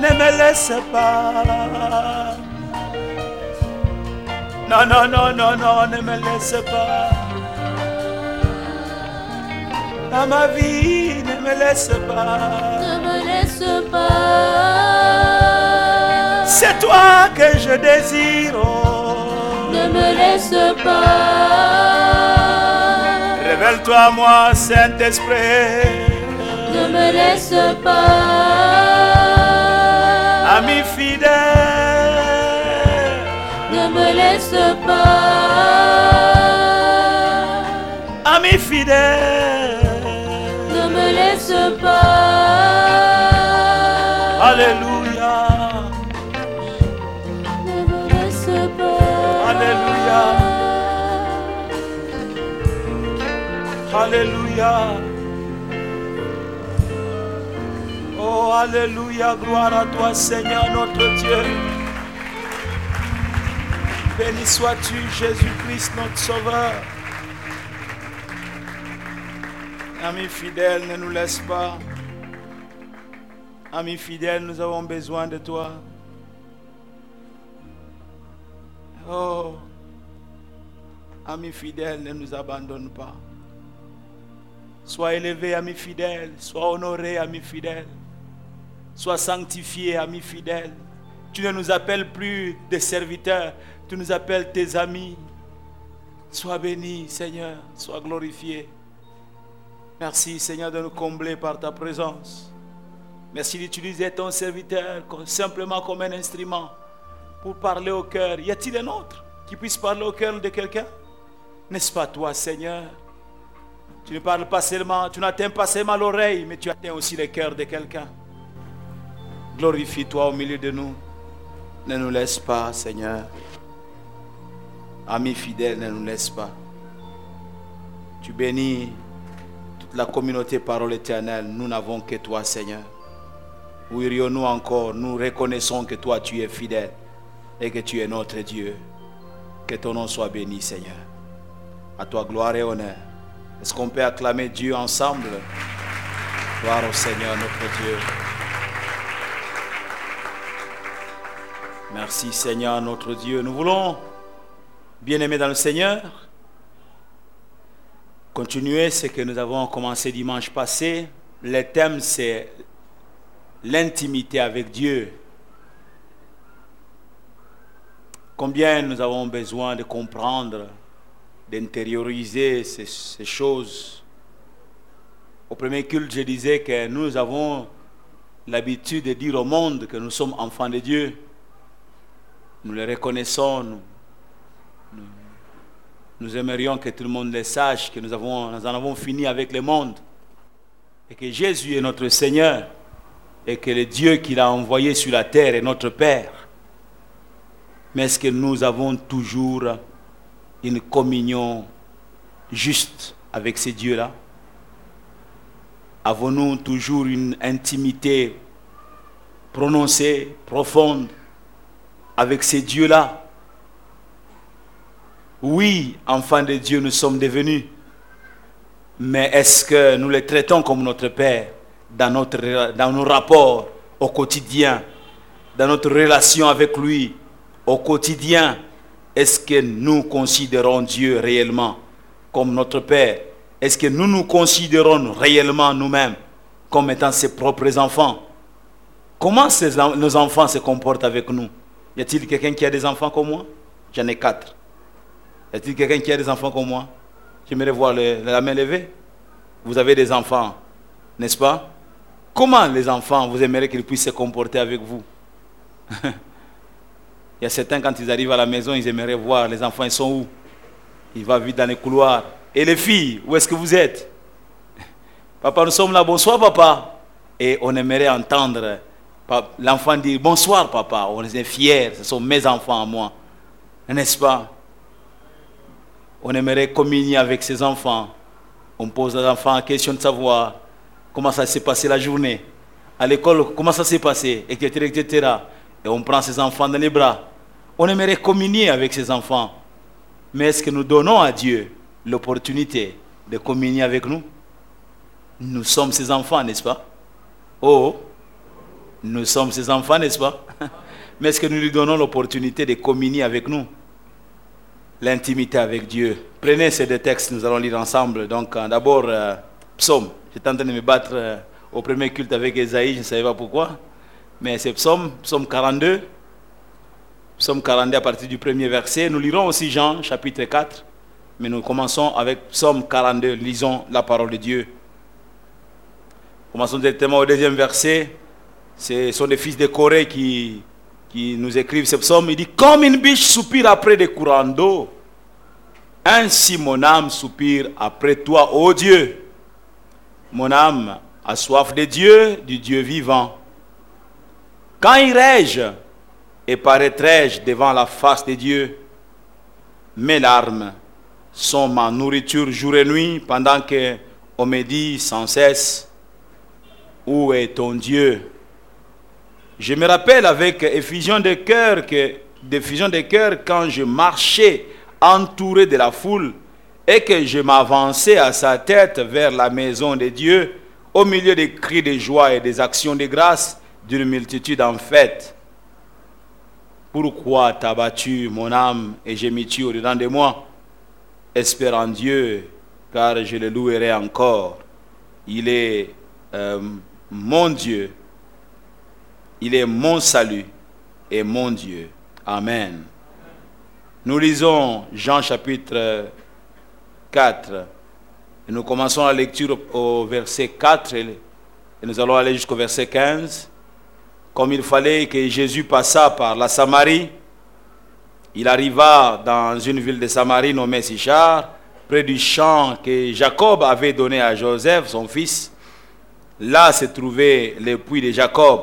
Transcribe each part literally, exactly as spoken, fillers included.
ne me laisse pas. Non, non, non, non, non, ne me laisse pas. Dans ma vie, ne me laisse pas. Ne me laisse pas. C'est toi que je désire. Oh. Ne me laisse pas. Révèle-toi à moi, Saint-Esprit. Ne me laisse pas. Ami fidèle. Ne me laisse pas. Ami fidèle. Ne me laisse pas. Alléluia. Ne me laisse pas. Alléluia. Alléluia. Oh, alléluia. Gloire à toi, Seigneur, notre Dieu. Béni sois-tu, Jésus-Christ, notre Sauveur. Amis fidèles, ne nous laisse pas. Amis fidèles, nous avons besoin de toi. Oh, amis fidèles, ne nous abandonne pas. Sois élevé, amis fidèles. Sois honoré, amis fidèles. Sois sanctifié, amis fidèles. Tu ne nous appelles plus des serviteurs. Tu nous appelles tes amis. Sois béni, Seigneur. Sois glorifié. Merci, Seigneur, de nous combler par ta présence. Merci d'utiliser ton serviteur simplement comme un instrument pour parler au cœur. Y a-t-il un autre qui puisse parler au cœur de quelqu'un? N'est-ce pas toi, Seigneur? Tu ne parles pas seulement, tu n'atteins pas seulement l'oreille, mais tu atteins aussi le cœur de quelqu'un. Glorifie-toi au milieu de nous. Ne nous laisse pas, Seigneur. Amis fidèles, ne nous laisse pas. Tu bénis toute la communauté Parole Éternelle. Nous n'avons que toi, Seigneur. Où irions-nous encore? Nous reconnaissons que toi, tu es fidèle et que tu es notre Dieu. Que ton nom soit béni, Seigneur. À toi, gloire et honneur. Est-ce qu'on peut acclamer Dieu ensemble? Gloire au Seigneur, notre Dieu. Merci, Seigneur, notre Dieu. Nous voulons, bien-aimés dans le Seigneur, continuer ce que nous avons commencé dimanche passé. Le thème, c'est l'intimité avec Dieu. Combien nous avons besoin de comprendre, d'intérioriser ces, ces choses. Au premier culte, je disais que nous avons l'habitude de dire au monde que nous sommes enfants de Dieu. Nous le reconnaissons. Nous, nous, nous aimerions que tout le monde le sache, que nous, avons, nous en avons fini avec le monde. Et que Jésus est notre Seigneur. Et que le Dieu qu'il a envoyé sur la terre est notre Père. Mais est-ce que nous avons toujours une communion juste avec ces dieux-là? Avons-nous toujours une intimité prononcée, profonde avec ces dieux-là? Oui, enfants de Dieu, nous sommes devenus. Mais est-ce que nous les traitons comme notre Père dans, notre, dans nos rapports au quotidien, dans notre relation avec lui au quotidien? Est-ce que nous considérons Dieu réellement comme notre Père? Est-ce que nous nous considérons réellement nous-mêmes comme étant ses propres enfants? Comment ces, nos enfants se comportent avec nous? Y a-t-il quelqu'un qui a des enfants comme moi? J'en ai quatre. Y a-t-il quelqu'un qui a des enfants comme moi? J'aimerais voir le, la main levée. Vous avez des enfants, n'est-ce pas? Comment les enfants, vous aimeriez qu'ils puissent se comporter avec vous? Il y a certains, quand ils arrivent à la maison, ils aimeraient voir les enfants, ils sont où? Ils vont vite dans les couloirs. Et les filles, où est-ce que vous êtes? Papa, nous sommes là, bonsoir papa. Et on aimerait entendre l'enfant dire bonsoir papa. On est fiers, ce sont mes enfants à moi. N'est-ce pas? On aimerait communier avec ses enfants. On pose aux enfants la question de savoir comment ça s'est passé la journée. À l'école, comment ça s'est passé, et cetera, et cetera. Et on prend ses enfants dans les bras. On aimerait communier avec ses enfants. Mais est-ce que nous donnons à Dieu l'opportunité de communier avec nous? Nous sommes ses enfants, n'est-ce pas? Oh, Nous sommes ses enfants, n'est-ce pas? Mais est-ce que nous lui donnons l'opportunité de communier avec nous? L'intimité avec Dieu. Prenez ces deux textes, nous allons lire ensemble. Donc euh, d'abord, euh, Psaume. J'étais en train de me battre euh, au premier culte avec Esaïe, je ne savais pas pourquoi. Mais c'est Psaume, Psaume quarante-deux. Psaume quarante-deux à partir du premier verset. Nous lirons aussi Jean, chapitre quatre. Mais nous commençons avec Psaume quarante-deux. Lisons la parole de Dieu. Commençons directement au deuxième verset. Ce sont des fils de Corée qui, qui nous écrivent ce psaume. Il dit, comme une biche soupire après des courants d'eau, ainsi mon âme soupire après toi, ô Dieu. Mon âme a soif de Dieu, du Dieu vivant. Quand irai-je et paraîtrai-je devant la face de Dieu? Mes larmes sont ma nourriture jour et nuit, pendant qu'on me dit sans cesse, où est ton Dieu? Je me rappelle avec effusion de cœur que, d'effusion de cœur quand je marchais entouré de la foule et que je m'avançais à sa tête vers la maison de Dieu, au milieu des cris de joie et des actions de grâce d'une multitude en fête. Pourquoi t'as battu mon âme et gémis-tu au-dedans de moi? Espère en Dieu, car je le louerai encore. Il est euh, mon Dieu. Il est mon salut et mon Dieu. Amen. Nous lisons Jean chapitre quatre. Et nous commençons la lecture au verset quatre et nous allons aller jusqu'au verset quinze. Comme il fallait que Jésus passât par la Samarie, il arriva dans une ville de Samarie nommée Sichar, près du champ que Jacob avait donné à Joseph, son fils. Là se trouvait le puits de Jacob.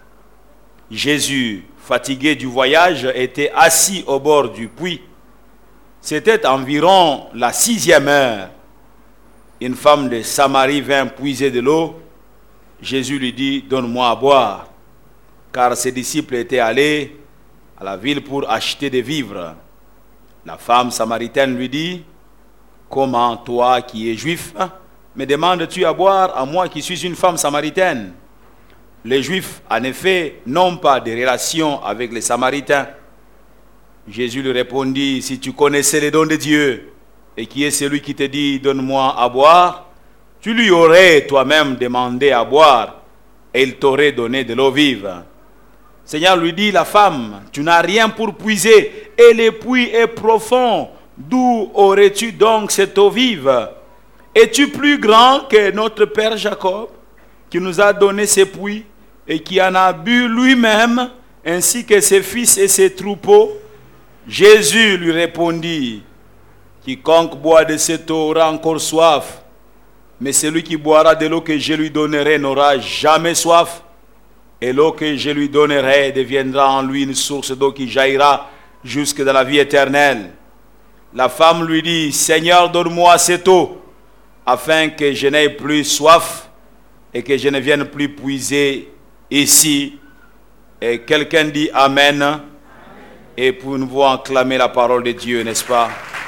Jésus, fatigué du voyage, était assis au bord du puits. C'était environ la sixième heure. Une femme de Samarie vint puiser de l'eau. Jésus lui dit, donne-moi à boire. Car ses disciples étaient allés à la ville pour acheter des vivres. La femme samaritaine lui dit, comment toi qui es juif, me demandes-tu à boire à moi qui suis une femme samaritaine? Les Juifs, en effet, n'ont pas de relation avec les Samaritains. Jésus lui répondit, si tu connaissais les dons de Dieu, et qui est celui qui te dit, donne-moi à boire, tu lui aurais toi-même demandé à boire, et il t'aurait donné de l'eau vive. Seigneur lui dit, la femme, tu n'as rien pour puiser, et le puits est profond. D'où aurais-tu donc cette eau vive? Es-tu plus grand que notre père Jacob, qui nous a donné ces puits, et qui en a bu lui-même, ainsi que ses fils et ses troupeaux? Jésus lui répondit, quiconque boit de cette eau aura encore soif, mais celui qui boira de l'eau que je lui donnerai n'aura jamais soif, et l'eau que je lui donnerai deviendra en lui une source d'eau qui jaillira jusque dans la vie éternelle. La femme lui dit, Seigneur, donne-moi cette eau, afin que je n'aie plus soif, et que je ne vienne plus puiser ici. Et quelqu'un dit Amen. Amen. Et pour nous acclamer la parole de Dieu, n'est-ce pas?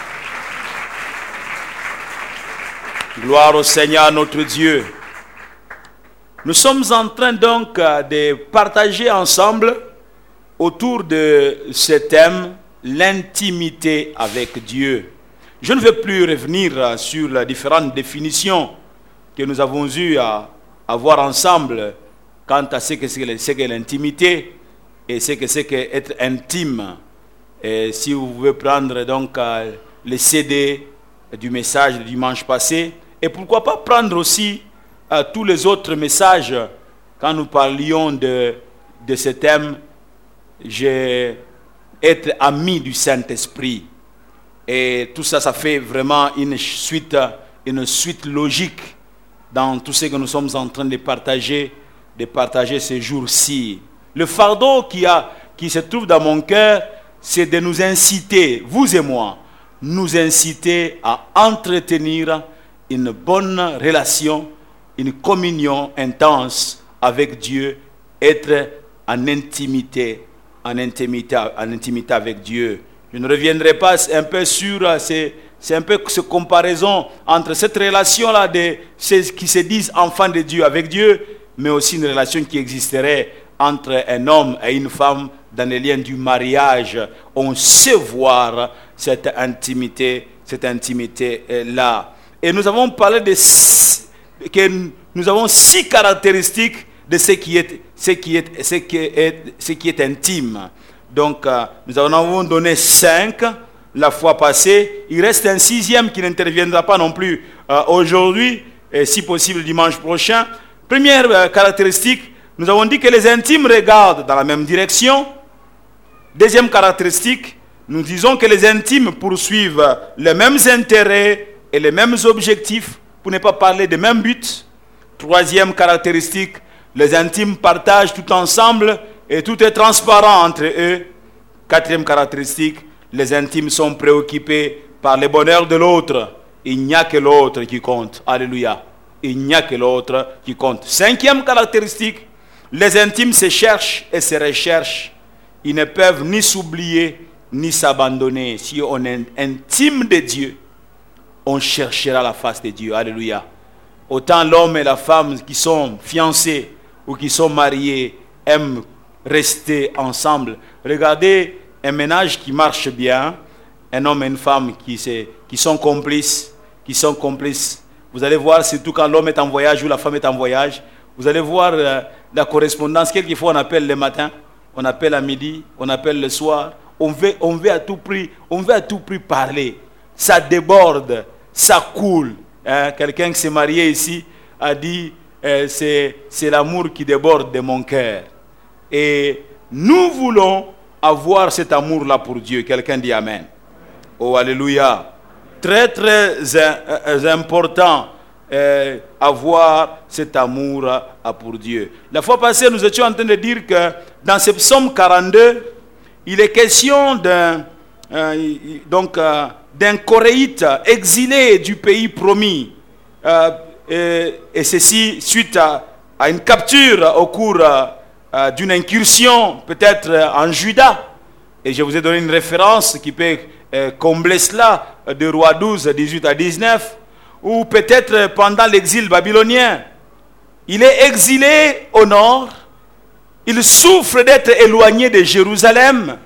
Gloire au Seigneur notre Dieu. Nous sommes en train donc de partager ensemble autour de ce thème, l'intimité avec Dieu. Je ne vais plus revenir sur les différentes définitions que nous avons eues à, à voir ensemble quant à ce que c'est que l'intimité et ce que c'est qu'être intime. Et si vous pouvez prendre donc euh, le C D du message du dimanche passé, et pourquoi pas prendre aussi euh, tous les autres messages quand nous parlions de, de ce thème, j'ai être ami du Saint-Esprit. Et tout ça, ça fait vraiment une suite, une suite logique dans tout ce que nous sommes en train de partager, de partager ces jours-ci. Le fardeau qui, a, qui se trouve dans mon cœur, c'est de nous inciter, vous et moi, nous inciter à entretenir une bonne relation, une communion intense avec Dieu, être en intimité, en intimité, en intimité avec Dieu. Je ne reviendrai pas un peu sur ces, c'est un peu cette comparaison entre cette relation-là de ceux qui se disent enfants de Dieu avec Dieu, mais aussi une relation qui existerait entre un homme et une femme dans les liens du mariage. On sait voir cette intimité, cette intimité-là. Et nous avons parlé de que nous avons six caractéristiques de ce qui est, ce qui est, ce qui est, ce qui est intime. Donc, euh, nous en avons donné cinq la fois passée. Il reste un sixième qui n'interviendra pas non plus euh, aujourd'hui, et si possible dimanche prochain. Première euh, caractéristique, nous avons dit que les intimes regardent dans la même direction. Deuxième caractéristique, nous disons que les intimes poursuivent les mêmes intérêts et les mêmes objectifs, pour ne pas parler des mêmes buts. Troisième caractéristique, les intimes partagent tout ensemble et tout est transparent entre eux. Quatrième caractéristique, les intimes sont préoccupés par le bonheur de l'autre. Il n'y a que l'autre qui compte. Alléluia. Il n'y a que l'autre qui compte. Cinquième caractéristique, les intimes se cherchent et se recherchent. Ils ne peuvent ni s'oublier ni s'abandonner. Si on est intime de Dieu, on cherchera la face de Dieu. Alléluia. Autant l'homme et la femme qui sont fiancés ou qui sont mariés aiment rester ensemble. Regardez un ménage qui marche bien, un homme et une femme qui, se, qui sont complices, qui sont complices. Vous allez voir, surtout quand l'homme est en voyage ou la femme est en voyage, vous allez voir euh, la correspondance. Quelquefois on appelle le matin, on appelle à midi, on appelle le soir. On veut, on veut à tout prix, on veut à tout prix parler. Ça déborde, ça coule. Hein? Quelqu'un qui s'est marié ici a dit euh, c'est, c'est l'amour qui déborde de mon cœur. Et nous voulons avoir cet amour-là pour Dieu. Quelqu'un dit Amen. Oh, alléluia. Très, très euh, important euh, avoir cet amour euh, pour Dieu. La fois passée, nous étions en train de dire que dans ce psaume quarante-deux, il est question d'un, euh, donc, euh, d'un Coréite exilé du pays promis. Euh, et, et ceci suite à, à une capture au cours euh, d'une incursion, peut-être euh, en Juda. Et je vous ai donné une référence qui peut euh, combler cela, de Roi douze, dix-huit à dix-neuf, ou peut-être pendant l'exil babylonien. Il est exilé au nord. Il souffre d'être éloigné de Jérusalem.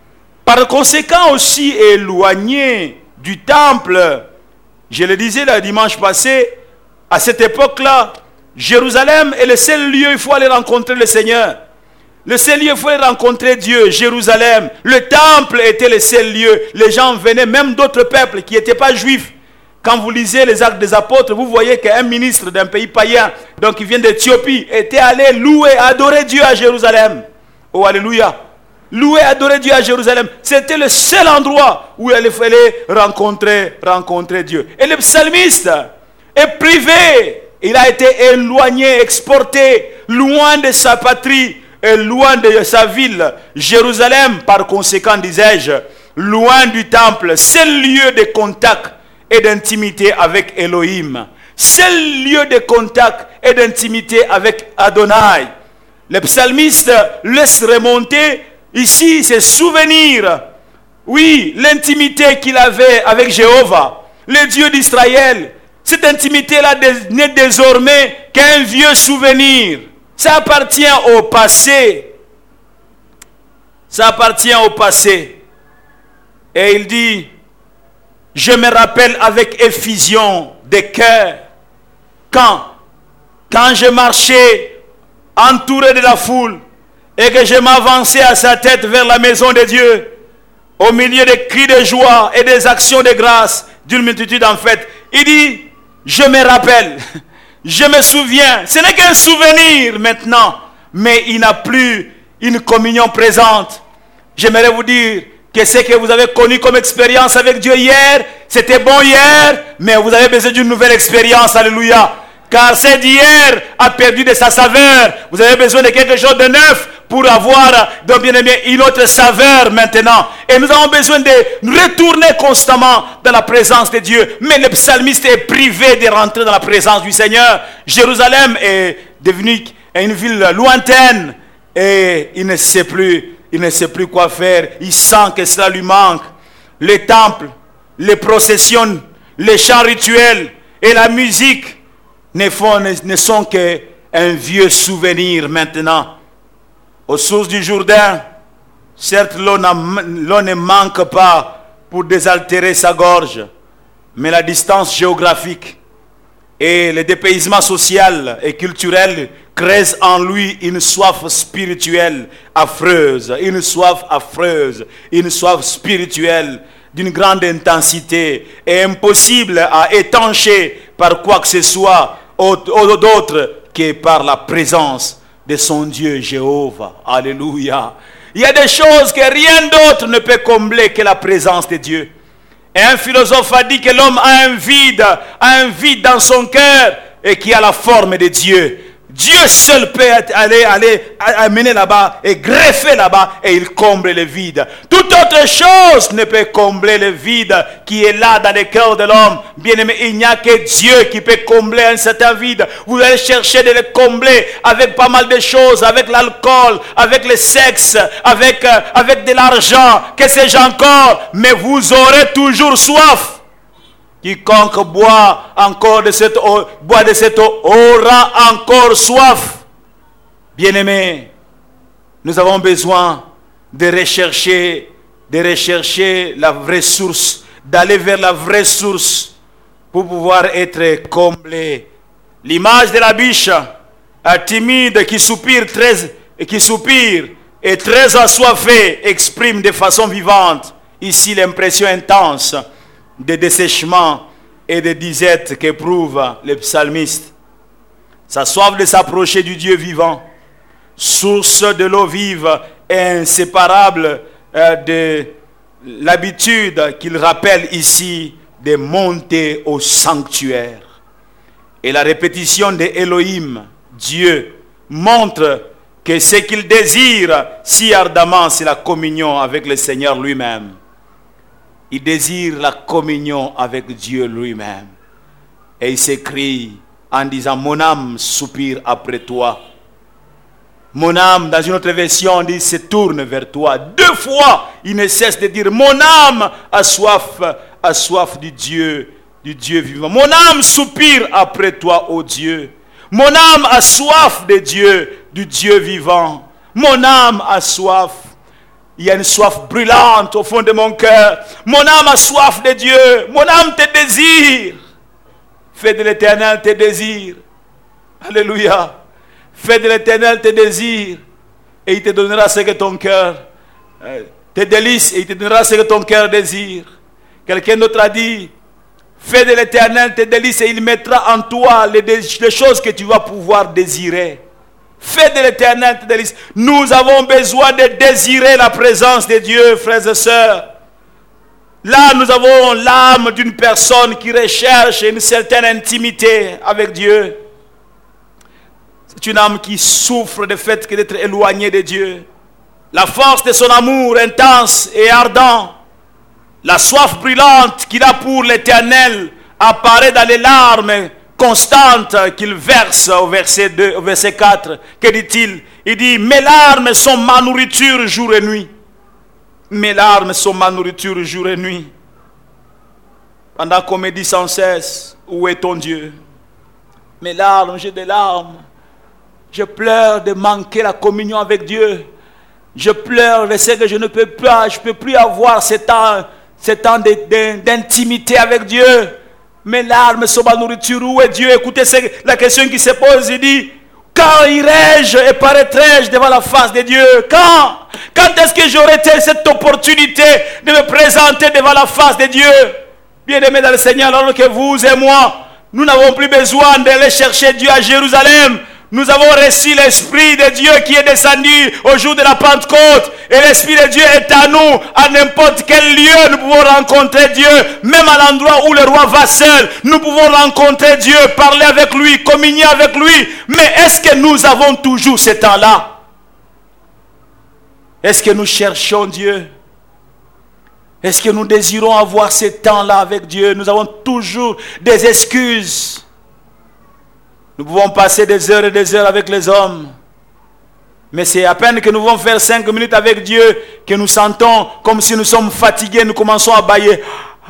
Par conséquent aussi éloigné du temple. Je le disais le dimanche passé, à cette époque-là, Jérusalem est le seul lieu où il faut aller rencontrer le Seigneur. Le seul lieu où il faut aller rencontrer Dieu, Jérusalem. Le temple était le seul lieu. Les gens venaient, même d'autres peuples qui n'étaient pas juifs. Quand vous lisez les Actes des Apôtres, vous voyez qu'un ministre d'un pays païen, donc il vient d'Éthiopie, était allé louer, adorer Dieu à Jérusalem. Oh, alléluia. Louer, adorer Dieu à Jérusalem. C'était le seul endroit où il fallait rencontrer, rencontrer Dieu. Et le psalmiste est privé. Il a été éloigné, exporté, loin de sa patrie, et loin de sa ville, Jérusalem, par conséquent, disais-je, loin du temple, seul lieu de contact et d'intimité avec Elohim. Seul lieu de contact et d'intimité avec Adonai. Le psalmiste laisse remonter ici ses souvenirs. Oui, l'intimité qu'il avait avec Jéhovah, le Dieu d'Israël. Cette intimité-là n'est désormais qu'un vieux souvenir. Ça appartient au passé. Ça appartient au passé. Et il dit, je me rappelle avec effusion de cœur quand, quand je marchais entouré de la foule et que je m'avançais à sa tête vers la maison de Dieu, au milieu des cris de joie et des actions de grâce d'une multitude en fait. Il dit, je me rappelle, je me souviens. Ce n'est qu'un souvenir maintenant, mais il n'a plus une communion présente. J'aimerais vous dire que ce que vous avez connu comme expérience avec Dieu hier, c'était bon hier, mais vous avez besoin d'une nouvelle expérience, alléluia. Car celle d'hier a perdu de sa saveur. Vous avez besoin de quelque chose de neuf pour avoir, donc bien aimé, une autre saveur maintenant. Et nous avons besoin de retourner constamment dans la présence de Dieu. Mais le psalmiste est privé de rentrer dans la présence du Seigneur. Jérusalem est devenue une ville lointaine et il ne sait plus. Il ne sait plus quoi faire. Il sent que cela lui manque. Les temples, les processions, les chants rituels et la musique ne, font, ne, ne sont qu'un vieux souvenir maintenant. aux sources du Jourdain, certes l'eau ne manque pas pour désaltérer sa gorge, mais la distance géographique et le dépaysement social et culturel créent en lui une soif spirituelle affreuse, une soif affreuse, une soif spirituelle d'une grande intensité et impossible à étancher par quoi que ce soit d'autre que par la présence de son Dieu Jéhovah. Alléluia. Il y a des choses que rien d'autre ne peut combler que la présence de Dieu. Et un philosophe a dit que l'homme a un vide, a un vide dans son cœur et qui a la forme de Dieu. Dieu seul peut aller, aller amener là-bas et greffer là-bas et il comble le vide. Toute autre chose ne peut combler le vide qui est là dans le cœur de l'homme. Bien aimé, il n'y a que Dieu qui peut combler un certain vide. Vous allez chercher de le combler avec pas mal de choses, avec l'alcool, avec le sexe, avec, euh, avec de l'argent, que sais-je encore, mais vous aurez toujours soif. Quiconque boit encore de cette eau, boit de cette eau aura encore soif. Bien-aimés, nous avons besoin de rechercher, de rechercher la vraie source, d'aller vers la vraie source pour pouvoir être comblés. L'image de la biche timide qui soupire très, qui soupire et très assoiffée exprime de façon vivante ici l'impression intense de dessèchement et de disette qu'éprouve le psalmiste. Sa soif de s'approcher du Dieu vivant, source de l'eau vive et inséparable euh, de l'habitude qu'il rappelle ici de monter au sanctuaire. Et la répétition de Elohim, Dieu, montre que ce qu'il désire si ardemment, c'est la communion avec le Seigneur lui-même. Il désire la communion avec Dieu lui-même. Et il s'écrie en disant, mon âme soupire après toi. Mon âme, dans une autre version, on dit, se tourne vers toi. Deux fois, il ne cesse de dire, mon âme a soif, a soif du Dieu, du Dieu vivant. Mon âme soupire après toi, ô Dieu. Mon âme a soif de Dieu, du Dieu vivant. Mon âme a soif. Il y a une soif brûlante au fond de mon cœur. Mon âme a soif de Dieu. Mon âme te désire. Fais de l'Éternel tes désirs. Alléluia. Fais de l'Éternel tes désirs. Et il te donnera ce que ton cœur, euh, tes délices, et il te donnera ce que ton cœur désire. Quelqu'un d'autre a dit, fais de l'Éternel tes délices et il mettra en toi les, les choses que tu vas pouvoir désirer. Fais de l'Éternel tes délices. Nous avons besoin de désirer la présence de Dieu, frères et sœurs. Là, nous avons l'âme d'une personne qui recherche une certaine intimité avec Dieu. C'est une âme qui souffre du fait d'être éloignée de Dieu. La force de son amour intense et ardent, la soif brûlante qu'il a pour l'Éternel apparaît dans les larmes constante qu'il verse au verset deux, au verset quatre. Que dit-il? Il dit, mes larmes sont ma nourriture jour et nuit. Mes larmes sont ma nourriture jour et nuit. Pendant qu'on me dit sans cesse, où est ton Dieu? Mes larmes, j'ai des larmes. Je pleure de manquer la communion avec Dieu. Je pleure de ce que je ne peux pas, je ne peux plus avoir ce temps, ce temps d'intimité avec Dieu. Mes larmes sont ma nourriture. Où est Dieu? Écoutez la question qui se pose. Il dit, quand irai-je et paraîtrai-je devant la face de Dieu? Quand? Quand est-ce que j'aurai cette opportunité de me présenter devant la face de Dieu? Bien-aimés dans le Seigneur, alors que vous et moi, nous n'avons plus besoin d'aller chercher Dieu à Jérusalem. Nous avons reçu l'Esprit de Dieu qui est descendu au jour de la Pentecôte. Et l'Esprit de Dieu est à nous. À n'importe quel lieu, nous pouvons rencontrer Dieu. Même à l'endroit où le roi va seul, nous pouvons rencontrer Dieu, parler avec lui, communier avec lui. Mais est-ce que nous avons toujours ce temps-là? Est-ce que nous cherchons Dieu? Est-ce que nous désirons avoir ce temps-là avec Dieu? Nous avons toujours des excuses. Nous pouvons passer des heures et des heures avec les hommes. Mais c'est à peine que nous pouvons faire cinq minutes avec Dieu que nous sentons comme si nous sommes fatigués, nous commençons à bâiller.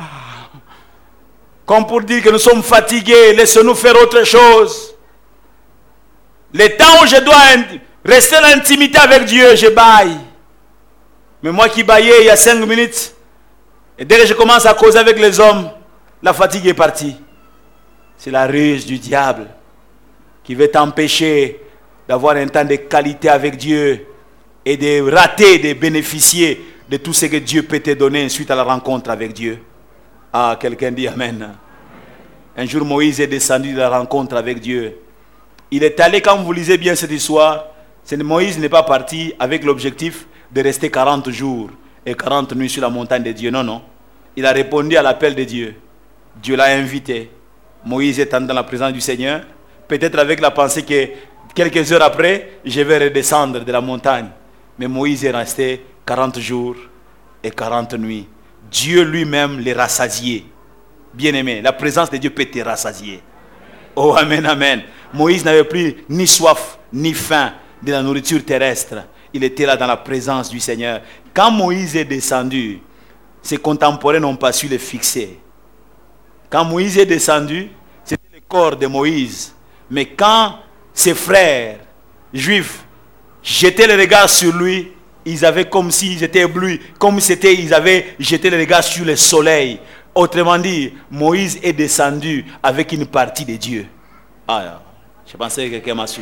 Comme pour dire que nous sommes fatigués, laissez-nous faire autre chose. Les temps où je dois Rester dans l'intimité avec Dieu, je baille. Mais moi qui baillais il y a cinq minutes, et dès que je commence à causer avec les hommes, la fatigue est partie. C'est la ruse du diable qui veut t'empêcher d'avoir un temps de qualité avec Dieu et de rater, de bénéficier de tout ce que Dieu peut te donner suite à la rencontre avec Dieu. Ah, quelqu'un dit Amen. Un jour, Moïse est descendu de la rencontre avec Dieu. Il est allé, quand vous lisez bien cette histoire, Moïse n'est pas parti avec l'objectif de rester quarante jours et quarante nuits sur la montagne de Dieu. Non, non. Il a répondu à l'appel de Dieu. Dieu l'a invité. Moïse est dans la présence du Seigneur. Peut-être avec la pensée que quelques heures après, je vais redescendre de la montagne. Mais Moïse est resté quarante jours et quarante nuits. Dieu lui-même les rassasié. Bien-aimé, la présence de Dieu peut te rassasier. Oh, amen, amen. Moïse n'avait plus ni soif, ni faim de la nourriture terrestre. Il était là dans la présence du Seigneur. Quand Moïse est descendu, ses contemporains n'ont pas su le fixer. Quand Moïse est descendu, c'était le corps de Moïse. Mais quand ses frères juifs jetaient le regard sur lui, ils avaient comme s'ils étaient éblouis, comme si ils avaient jeté le regard sur le soleil. Autrement dit, Moïse est descendu avec une partie de Dieu. Ah, je pensais que quelqu'un m'a su.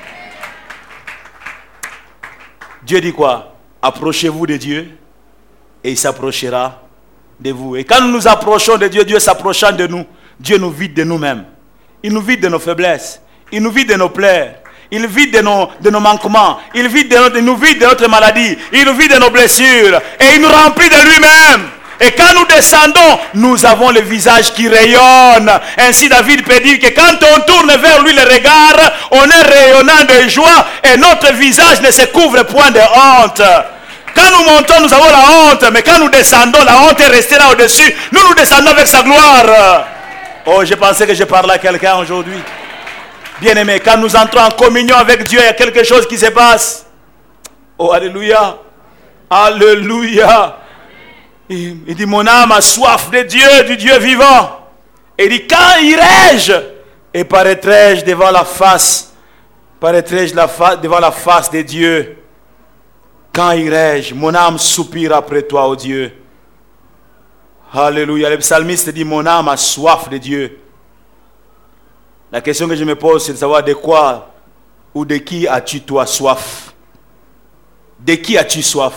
Dieu dit quoi? Approchez-vous de Dieu et il s'approchera de vous. Et quand nous nous approchons de Dieu, Dieu s'approchant de nous, Dieu nous vide de nous-mêmes. Il nous vide de nos faiblesses. Il nous vide de nos plaies. Il vide de nos, de nos manquements. Il, vide de notre, il nous vide de notre maladie. Il nous vide de nos blessures. Et il nous remplit de lui-même. Et quand nous descendons, nous avons le visage qui rayonne. Ainsi David peut dire que quand on tourne vers lui le regard, on est rayonnant de joie et notre visage ne se couvre point de honte. Quand nous montons, nous avons la honte. Mais quand nous descendons, la honte est restée là au-dessus. Nous, nous descendons avec sa gloire. Oh, je pensais que je parlais à quelqu'un aujourd'hui. Bien-aimé, quand nous entrons en communion avec Dieu, il y a quelque chose qui se passe. Oh, alléluia. Alléluia. Il, il dit, mon âme a soif de Dieu, du Dieu vivant. Et il dit, quand irai-je? Et paraîtrai-je devant la face, paraîtrai-je la fa- devant la face de Dieu? Quand irai-je? Mon âme soupire après toi, ô Dieu. Alléluia. Le psalmiste dit, mon âme a soif de Dieu. La question que je me pose, c'est de savoir de quoi ou de qui as-tu toi soif? De qui as-tu soif?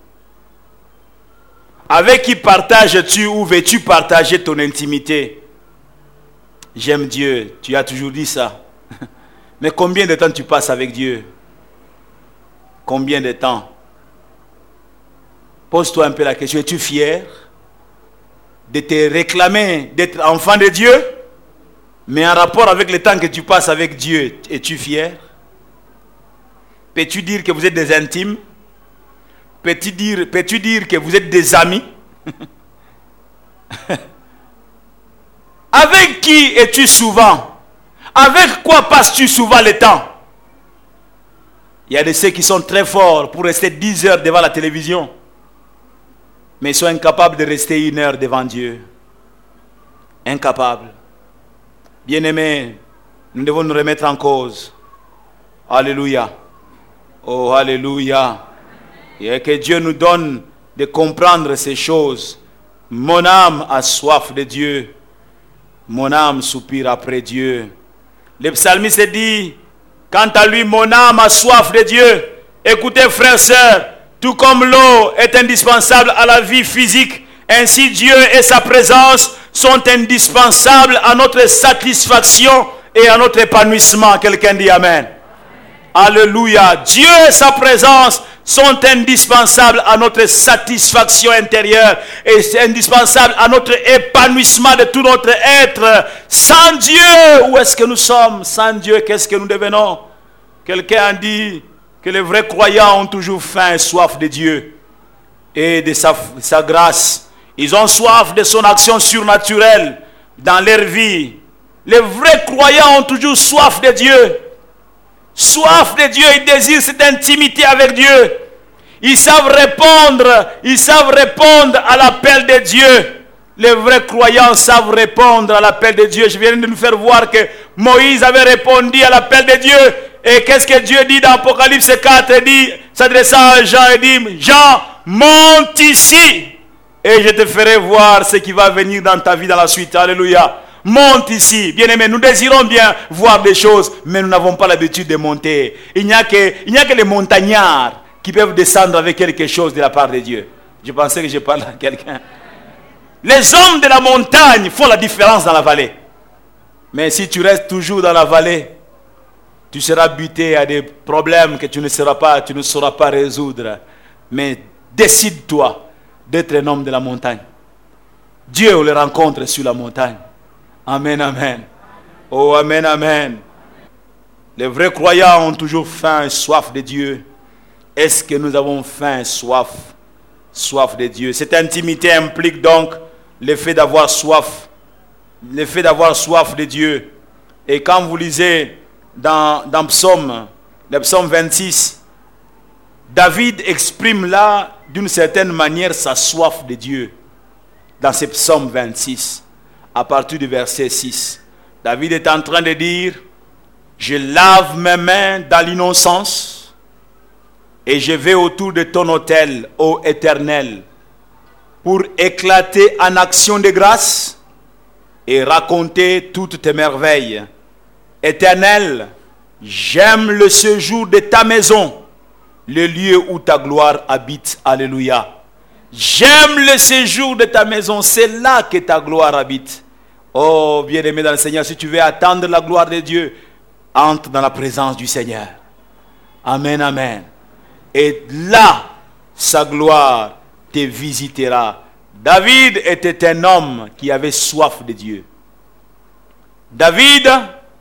Avec qui partages-tu ou veux-tu partager ton intimité? J'aime Dieu, tu as toujours dit ça. Mais combien de temps tu passes avec Dieu? Combien de temps? Pose-toi un peu la question, es-tu fier de te réclamer d'être enfant de Dieu? Mais en rapport avec le temps que tu passes avec Dieu, es-tu fier? Peux-tu dire que vous êtes des intimes? Peux-tu dire, peux-tu dire que vous êtes des amis? Avec qui es-tu souvent? Avec quoi passes-tu souvent le temps? Il y a de ceux qui sont très forts pour rester dix heures devant la télévision, mais ils sont incapables de rester une heure devant Dieu. Incapables. Bien-aimés, nous devons nous remettre en cause. Alléluia. Oh, alléluia. Et que Dieu nous donne de comprendre ces choses. Mon âme a soif de Dieu. Mon âme soupire après Dieu. Le psalmiste dit, quant à lui, mon âme a soif de Dieu. Écoutez, frères et sœurs, tout comme l'eau est indispensable à la vie physique, ainsi Dieu et sa présence sont indispensables à notre satisfaction et à notre épanouissement. Quelqu'un dit Amen. Alléluia. Dieu et sa présence sont indispensables à notre satisfaction intérieure et c'est indispensable à notre épanouissement de tout notre être. Sans Dieu, où est-ce que nous sommes? Sans Dieu, qu'est-ce que nous devenons? Quelqu'un a dit que les vrais croyants ont toujours faim et soif de Dieu et de sa, sa grâce. Ils ont soif de son action surnaturelle dans leur vie. Les vrais croyants ont toujours soif de Dieu. Soif de Dieu, ils désirent cette intimité avec Dieu. Ils savent répondre, ils savent répondre à l'appel de Dieu. Les vrais croyants savent répondre à l'appel de Dieu. Je viens de nous faire voir que Moïse avait répondu à l'appel de Dieu Et qu'est-ce que Dieu dit dans Apocalypse quatre? Il dit, s'adressant à Jean, il dit, Jean, monte ici et je te ferai voir ce qui va venir dans ta vie dans la suite. Alléluia. Monte ici. Bien-aimés, nous désirons bien voir des choses, mais nous n'avons pas l'habitude de monter. Il n'y a que, il n'y a que les montagnards qui peuvent descendre avec quelque chose de la part de Dieu. Je pensais que je parlais à quelqu'un. Les hommes de la montagne font la différence dans la vallée. Mais si tu restes toujours dans la vallée, tu seras buté à des problèmes que tu ne sauras pas, tu ne sauras pas résoudre. Mais décide-toi d'être un homme de la montagne. Dieu le rencontre sur la montagne. Amen, amen. Oh, amen, amen. Les vrais croyants ont toujours faim et soif de Dieu. Est-ce que nous avons faim et soif, soif de Dieu? Cette intimité implique donc le fait d'avoir soif. Le fait d'avoir soif de Dieu. Et quand vous lisez dans, dans Psaume, le Psaume vingt-six, David exprime là, d'une certaine manière, sa soif de Dieu. Dans ce Psaume vingt-six, à partir du verset six. David est en train de dire, je lave mes mains dans l'innocence, et je vais autour de ton autel, ô Éternel, pour éclater en action de grâce et raconter toutes tes merveilles. Éternel, j'aime le séjour de ta maison, le lieu où ta gloire habite. Alléluia. J'aime le séjour de ta maison, c'est là que ta gloire habite. Oh, bien-aimé dans le Seigneur, si tu veux attendre la gloire de Dieu, entre dans la présence du Seigneur. Amen, amen. Et là, sa gloire te visitera. David était un homme qui avait soif de Dieu. David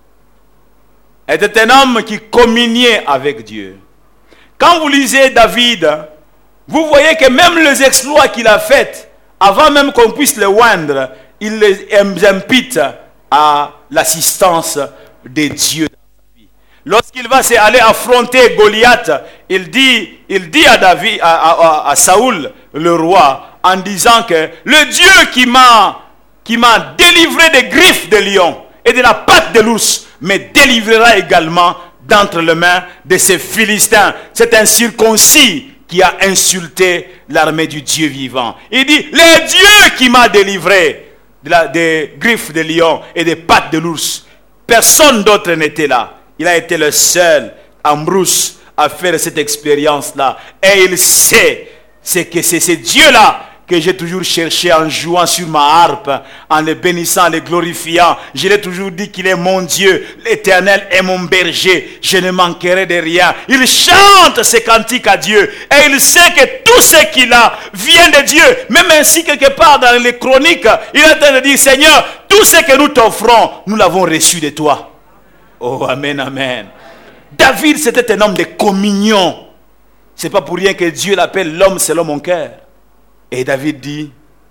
était un homme qui communiait avec Dieu. Quand vous lisez David, vous voyez que même les exploits qu'il a faits, avant même qu'on puisse le oindre, il les impute à l'assistance de Dieu. Lorsqu'il va aller affronter Goliath, il dit, il dit à David, à, à, à Saoul, le roi, en disant que le Dieu qui m'a, qui m'a délivré des griffes de lion et de la patte de l'ours, me délivrera également d'entre les mains de ces Philistins. C'est un circoncis qui a insulté l'armée du Dieu vivant. Il dit, le Dieu qui m'a délivré de la, des griffes de lion et des pattes de l'ours, personne d'autre n'était là. Il a été le seul en brousse à faire cette expérience-là. Et il sait, c'est que c'est ce Dieu-là que j'ai toujours cherché en jouant sur ma harpe, en le bénissant, en le glorifiant. Je l'ai toujours dit qu'il est mon Dieu, l'Éternel est mon berger, je ne manquerai de rien. Il chante ses cantiques à Dieu et il sait que tout ce qu'il a vient de Dieu. Même ainsi, quelque part dans les chroniques, il est en train de dire, Seigneur, tout ce que nous t'offrons, nous l'avons reçu de toi. Oh, amen, amen. David, c'était un homme de communion. C'est pas pour rien que Dieu l'appelle l'homme selon mon cœur. Et David dit,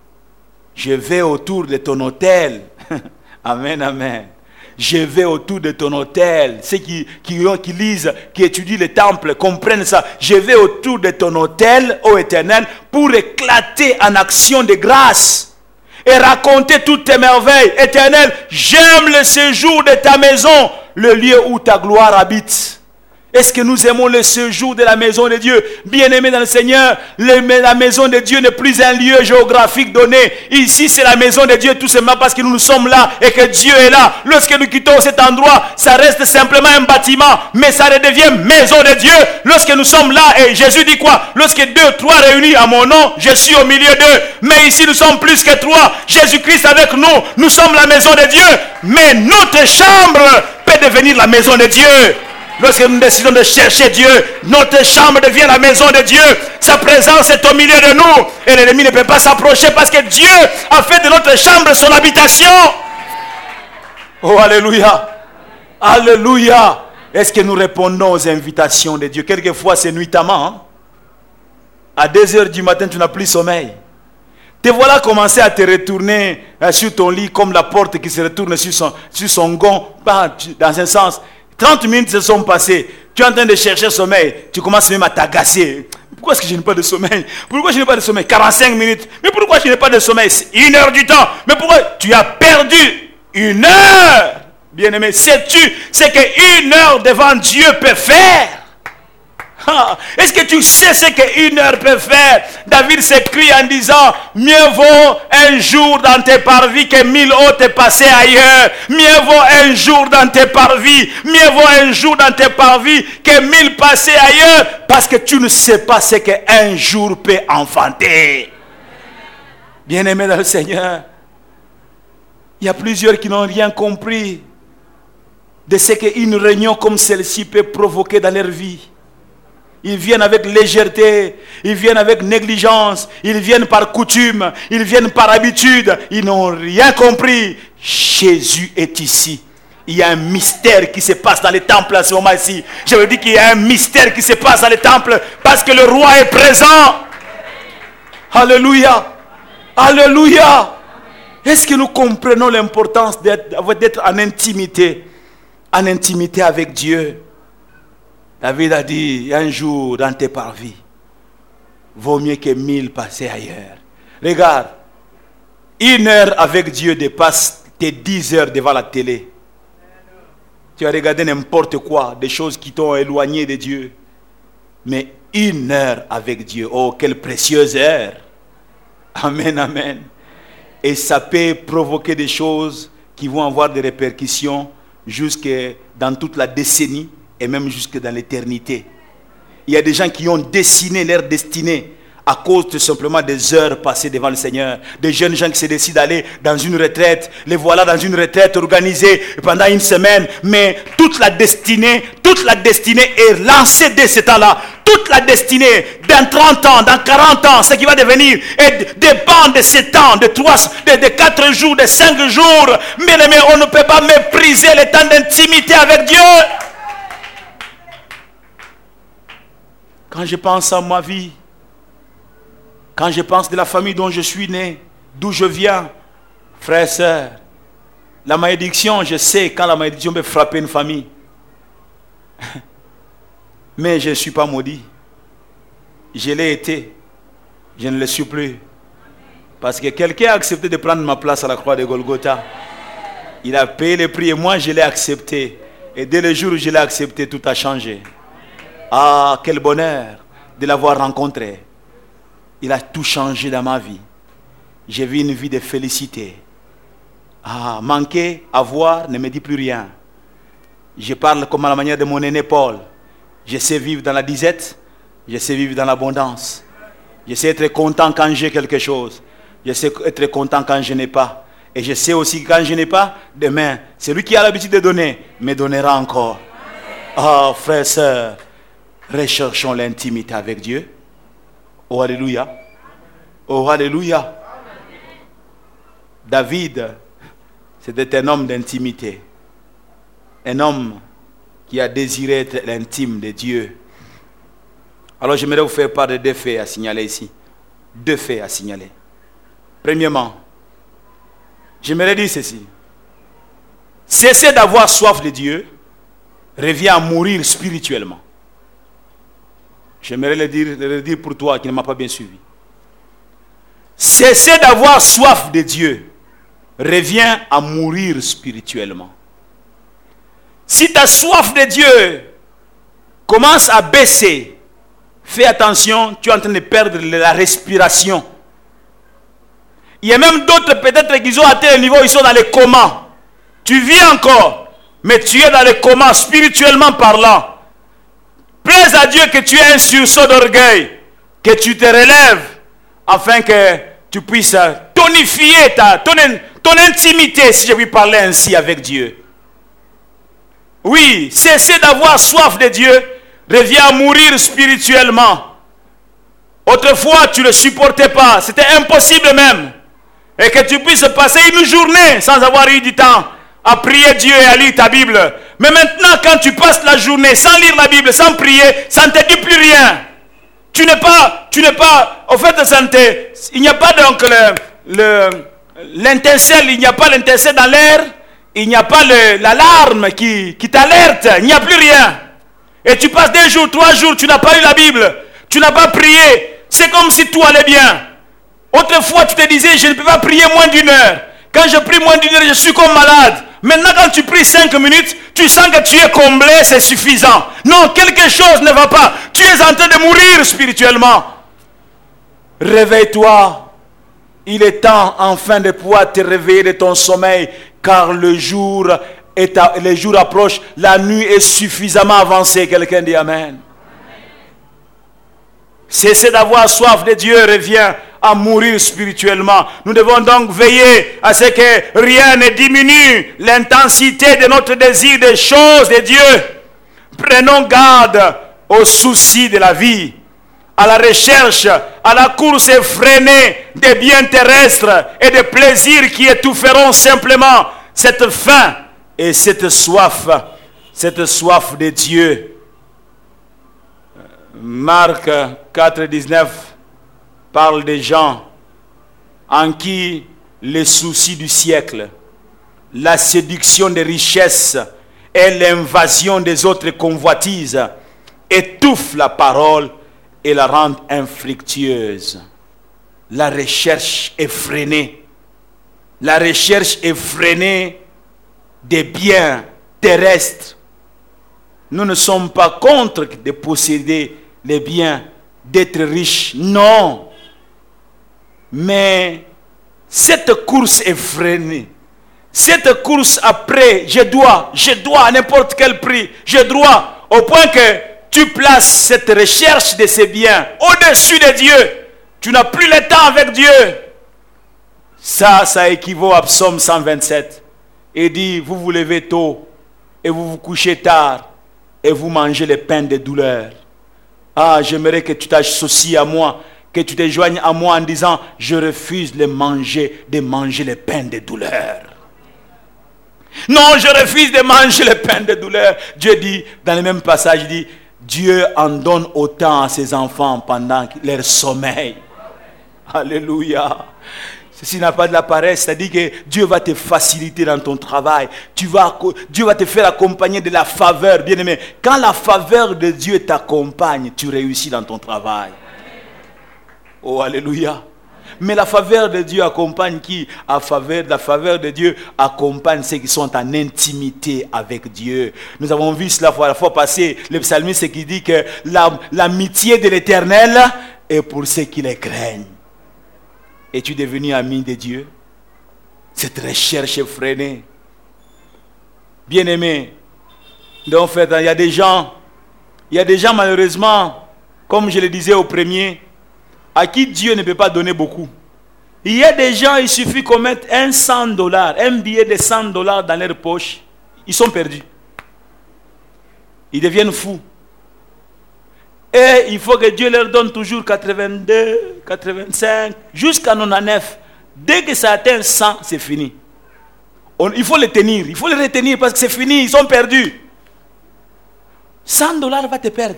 je vais autour de ton autel. Amen, amen. Je vais autour de ton autel. Ceux qui, qui, qui lisent, qui étudient le temple, comprennent ça. Je vais autour de ton autel, ô Éternel, pour éclater en action de grâce et raconter toutes tes merveilles. Éternel, j'aime le séjour de ta maison, le lieu où ta gloire habite. Est-ce que nous aimons le séjour de la maison de Dieu? Bien-aimés dans le Seigneur, la maison de Dieu n'est plus un lieu géographique donné. Ici, c'est la maison de Dieu tout simplement parce que nous sommes là et que Dieu est là. Lorsque nous quittons cet endroit, ça reste simplement un bâtiment, mais ça redevient maison de Dieu. Lorsque nous sommes là, et Jésus dit quoi? Lorsque deux, trois réunis à mon nom, je suis au milieu d'eux. Mais ici, nous sommes plus que trois. Jésus-Christ avec nous, nous sommes la maison de Dieu. Mais notre chambre peut devenir la maison de Dieu. Lorsque nous décidons de chercher Dieu, notre chambre devient la maison de Dieu. Sa présence est au milieu de nous. Et l'ennemi ne peut pas s'approcher parce que Dieu a fait de notre chambre son habitation. Oh, alléluia. Alléluia. Est-ce que nous répondons aux invitations de Dieu? Quelquefois, c'est nuitamment. Hein? À deux heures du matin, tu n'as plus sommeil. Te voilà commencer à te retourner sur ton lit comme la porte qui se retourne sur son, sur son gond. Dans un sens. trente minutes se sont passées. Tu es en train de chercher sommeil. Tu commences même à t'agacer. Pourquoi est-ce que je n'ai pas de sommeil? Pourquoi je n'ai pas de sommeil? quarante-cinq minutes. Mais pourquoi je n'ai pas de sommeil? C'est une heure du temps. Mais pourquoi? Tu as perdu une heure Bien-aimé, sais-tu ce qu'une heure devant Dieu peut faire? Ah, est-ce que tu sais ce qu'une heure peut faire? David s'écrit en disant, mieux vaut un jour dans tes parvis que mille autres passés ailleurs. Mieux vaut un jour dans tes parvis, mieux vaut un jour dans tes parvis que mille passés ailleurs, parce que tu ne sais pas ce qu'un jour peut enfanter. Bien-aimé dans le Seigneur, il y a plusieurs qui n'ont rien compris de ce qu'une réunion comme celle-ci peut provoquer dans leur vie. Ils viennent avec légèreté, ils viennent avec négligence, ils viennent par coutume, ils viennent par habitude. Ils n'ont rien compris. Jésus est ici. Il y a un mystère qui se passe dans les temples à ce moment-ci. Je veux dire qu'il y a un mystère qui se passe dans les temples parce que le roi est présent. Alléluia. Alléluia. Est-ce que nous comprenons l'importance d'être, d'être en intimité, en intimité avec Dieu? David a dit, un jour dans tes parvis, vaut mieux que mille passés ailleurs. Regarde, une heure avec Dieu dépasse tes dix heures devant la télé. Tu as regardé n'importe quoi, des choses qui t'ont éloigné de Dieu. Mais une heure avec Dieu, oh, quelle précieuse heure. Amen, amen. Et ça peut provoquer des choses qui vont avoir des répercussions jusque dans toute la décennie. Et même jusque dans l'éternité. Il y a des gens qui ont dessiné leur destinée à cause de simplement des heures passées devant le Seigneur. Des jeunes gens qui se décident d'aller dans une retraite. Les voilà dans une retraite organisée pendant une semaine. Mais toute la destinée, toute la destinée est lancée dès ce temps-là. Toute la destinée, dans trente ans, dans quarante ans, ce qui va devenir, est, dépend de ce temps, de trois, de, de quatre jours, de cinq jours. Mais, mais on ne peut pas mépriser le temps d'intimité avec Dieu. Quand je pense à ma vie, quand je pense de la famille dont je suis né, d'où je viens, frères et sœurs, la malédiction, je sais quand la malédiction peut frapper une famille. Mais je ne suis pas maudit. Je l'ai été. Je ne le suis plus. Parce que quelqu'un a accepté de prendre ma place à la croix de Golgotha. Il a payé le prix et moi je l'ai accepté. Et dès le jour où je l'ai accepté, tout a changé. Ah, quel bonheur de l'avoir rencontré. Il a tout changé dans ma vie. J'ai vu une vie de félicité. Ah, manquer, avoir ne me dit plus rien. Je parle comme à la manière de mon aîné Paul. Je sais vivre dans la disette. Je sais vivre dans l'abondance. Je sais être content quand j'ai quelque chose. Je sais être content quand je n'ai pas. Et je sais aussi que quand je n'ai pas, demain, celui qui a l'habitude de donner, me donnera encore. Ah, oh, frères et sœurs, recherchons l'intimité avec Dieu. Oh, alléluia. Oh, alléluia. David, c'était un homme d'intimité. Un homme qui a désiré être l'intime de Dieu. Alors, j'aimerais vous faire part de deux faits à signaler ici. Deux faits à signaler. Premièrement, j'aimerais dire ceci. Cesser d'avoir soif de Dieu revient à mourir spirituellement. J'aimerais le dire, le dire pour toi qui ne m'a pas bien suivi. Cesser d'avoir soif de Dieu revient à mourir spirituellement. Si ta soif de Dieu commence à baisser, fais attention, tu es en train de perdre la respiration. Il y a même d'autres peut-être qui ont atteint le niveau, ils sont dans le coma. Tu vis encore, mais tu es dans le coma spirituellement parlant. Plaise à Dieu que tu aies un sursaut d'orgueil, que tu te relèves, afin que tu puisses tonifier ta, ton, ton intimité, si je puis parler ainsi avec Dieu. Oui, cesser d'avoir soif de Dieu revient à mourir spirituellement. Autrefois, tu ne le supportais pas, c'était impossible même. Et que tu puisses passer une journée sans avoir eu du temps à prier Dieu et à lire ta Bible. Mais maintenant, quand tu passes la journée sans lire la Bible, sans prier, ça ne te dit plus rien. Tu n'es pas, tu n'es pas, au fait de santé, il n'y a pas donc le, le, l'intincelle, il n'y a pas l'intincelle dans l'air, il n'y a pas le, l'alarme qui, qui t'alerte, il n'y a plus rien. Et tu passes deux jours, trois jours, tu n'as pas lu la Bible, tu n'as pas prié, c'est comme si tout allait bien. Autrefois, tu te disais, je ne peux pas prier moins d'une heure. Quand je prie moins d'une heure, je suis comme malade. Maintenant, quand tu pries cinq minutes, tu sens que tu es comblé, c'est suffisant. Non, quelque chose ne va pas. Tu es en train de mourir spirituellement. Réveille-toi. Il est temps enfin de pouvoir te réveiller de ton sommeil, car le jour, est à, le jour approche, la nuit est suffisamment avancée. Quelqu'un dit Amen. Cessez d'avoir soif de Dieu revient à mourir spirituellement. Nous devons donc veiller à ce que rien ne diminue l'intensité de notre désir des choses de Dieu. Prenons garde aux soucis de la vie, à la recherche, à la course effrénée des biens terrestres et des plaisirs qui étoufferont simplement cette faim et cette soif, cette soif de Dieu. Marc quatre, dix-neuf parle des gens en qui les soucis du siècle, la séduction des richesses et l'invasion des autres convoitises étouffent la parole et la rendent infructueuse. La recherche effrénée, la recherche effrénée des biens terrestres. Nous ne sommes pas contre de posséder les biens, d'être riches, non. Mais cette course effrénée, cette course après, je dois, je dois à n'importe quel prix, je dois, au point que tu places cette recherche de ces biens au-dessus de Dieu. Tu n'as plus le temps avec Dieu. Ça, ça équivaut à Psaume cent vingt-sept. Il dit, vous vous levez tôt et vous vous couchez tard et vous mangez les pains de douleur. Ah, j'aimerais que tu t'associes à moi, que tu te joignes à moi en disant, je refuse de manger, de manger les pains de douleur. Non, je refuse de manger les pains de douleur. Dieu dit, dans le même passage, il dit, Dieu en donne autant à ses enfants pendant leur sommeil. Alléluia. Ceci n'a pas de la paresse, c'est-à-dire que Dieu va te faciliter dans ton travail. Tu vas, Dieu va te faire accompagner de la faveur, bien-aimé. Quand la faveur de Dieu t'accompagne, tu réussis dans ton travail. Oh, alléluia. Mais la faveur de Dieu accompagne qui? À faveur, la faveur de Dieu accompagne ceux qui sont en intimité avec Dieu. Nous avons vu cela la fois passée, le psalmiste qui dit que la, l'amitié de l'Éternel est pour ceux qui les craignent. Es-tu devenu ami de Dieu? Cette recherche effrénée. Bien-aimé, donc fait, il y a des gens, il y a des gens malheureusement, comme je le disais au premier, à qui Dieu ne peut pas donner beaucoup. Il y a des gens, il suffit qu'on mette un cent dollars, un billet de cent dollars dans leur poche, ils sont perdus. Ils deviennent fous. Et il faut que Dieu leur donne toujours quatre-vingt-deux, quatre-vingt-cinq, jusqu'à quatre-vingt-dix-neuf. Dès que ça atteint cent, c'est fini. On, il faut les tenir, il faut les retenir parce que c'est fini, ils sont perdus. cent dollars va te perdre.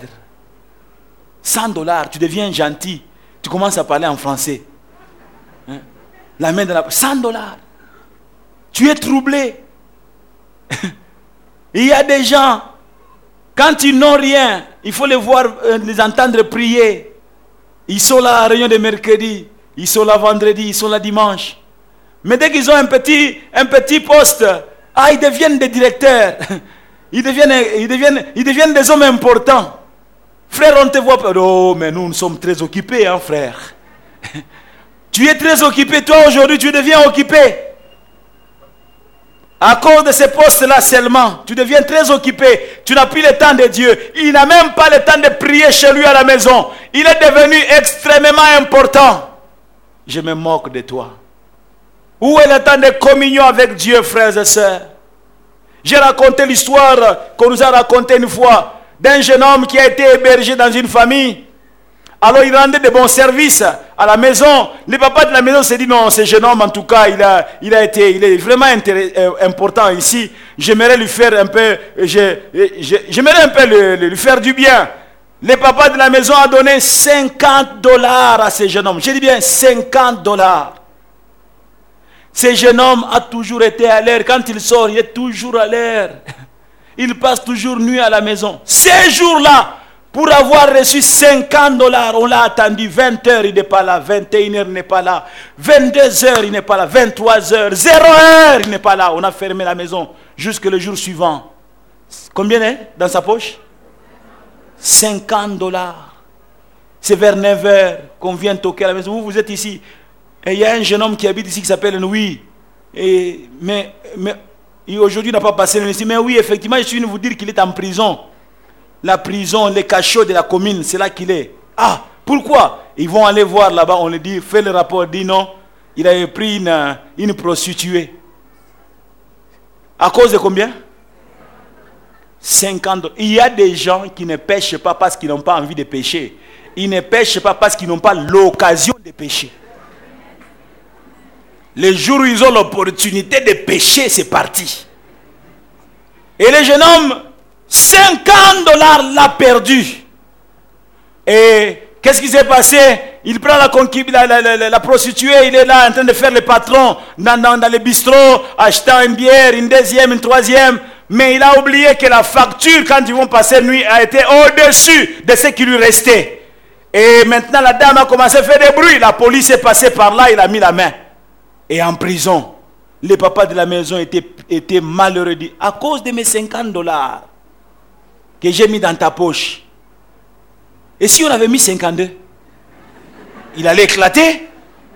cent dollars, tu deviens gentil. Tu commences à parler en français. Hein? La main dans la... cent dollars. Tu es troublé. Il y a des gens, quand ils n'ont rien, il faut les voir, euh, les entendre prier. Ils sont là à la réunion de mercredi. Ils sont là vendredi, ils sont là dimanche. Mais dès qu'ils ont un petit, un petit poste, ah, ils deviennent des directeurs. Ils deviennent, ils deviennent, ils deviennent des hommes importants. Frère, on te voit pas. Oh, mais nous, nous sommes très occupés, hein, frère. Tu es très occupé. Toi, aujourd'hui, tu deviens occupé. À cause de ces postes-là seulement, tu deviens très occupé. Tu n'as plus le temps de Dieu. Il n'a même pas le temps de prier chez lui à la maison. Il est devenu extrêmement important. Je me moque de toi. Où est le temps de communion avec Dieu, frères et sœurs? J'ai raconté l'histoire qu'on nous a racontée une fois d'un jeune homme qui a été hébergé dans une famille. Alors il rendait de bons services à la maison. Le papa de la maison s'est dit non, ce jeune homme en tout cas, il a, il a été, il est vraiment euh, important ici. J'aimerais lui faire un peu, je, je, j'aimerais un peu le, le, lui faire du bien. Le papa de la maison a donné cinquante dollars à ce jeune homme. J'ai dit bien cinquante dollars. Ce jeune homme a toujours été à l'heure. Quand il sort, il est toujours à l'heure. Il passe toujours nuit à la maison. Ces jours-là, Pour avoir reçu cinquante dollars, on l'a attendu vingt heures, il n'est pas là. vingt et une heures, il n'est pas là. vingt-deux heures, il n'est pas là. vingt-trois heures, zéro heure, il n'est pas là. On a fermé la maison jusqu'au jour suivant. Combien est dans sa poche? cinquante dollars. C'est vers neuf heures qu'on vient toquer à la maison. Vous, vous êtes ici. Et il y a un jeune homme qui habite ici qui s'appelle Louis. Et, mais, mais aujourd'hui, il n'a pas passé le ici. Mais oui, effectivement, je suis venu vous dire qu'il est en prison. La prison, les cachots de la commune, c'est là qu'il est. Ah, pourquoi? Ils vont aller voir là-bas, on lui dit, fais le rapport, dit non, il avait pris une, une prostituée. À cause de combien? cinquante. Il y a des gens qui ne pêchent pas parce qu'ils n'ont pas envie de pêcher. Ils ne pêchent pas parce qu'ils n'ont pas l'occasion de pêcher. Le jour où ils ont l'opportunité de pêcher, c'est parti. Et le jeune homme, cinquante dollars l'a perdu. Et qu'est-ce qui s'est passé? Il prend la, la, la, la, la prostituée, il est là en train de faire le patron dans, dans, dans le bistrot, achetant une bière, une deuxième, une troisième. Mais il a oublié que la facture, quand ils vont passer nuit, a été au-dessus de ce qui lui restait. Et maintenant, la dame a commencé à faire des bruits. La police est passée par là, il a mis la main. Et en prison, le papa de la maison était, était malheureux. Dit, à cause de mes cinquante dollars que j'ai mis dans ta poche. Et si on avait mis cinquante-deux, il allait éclater.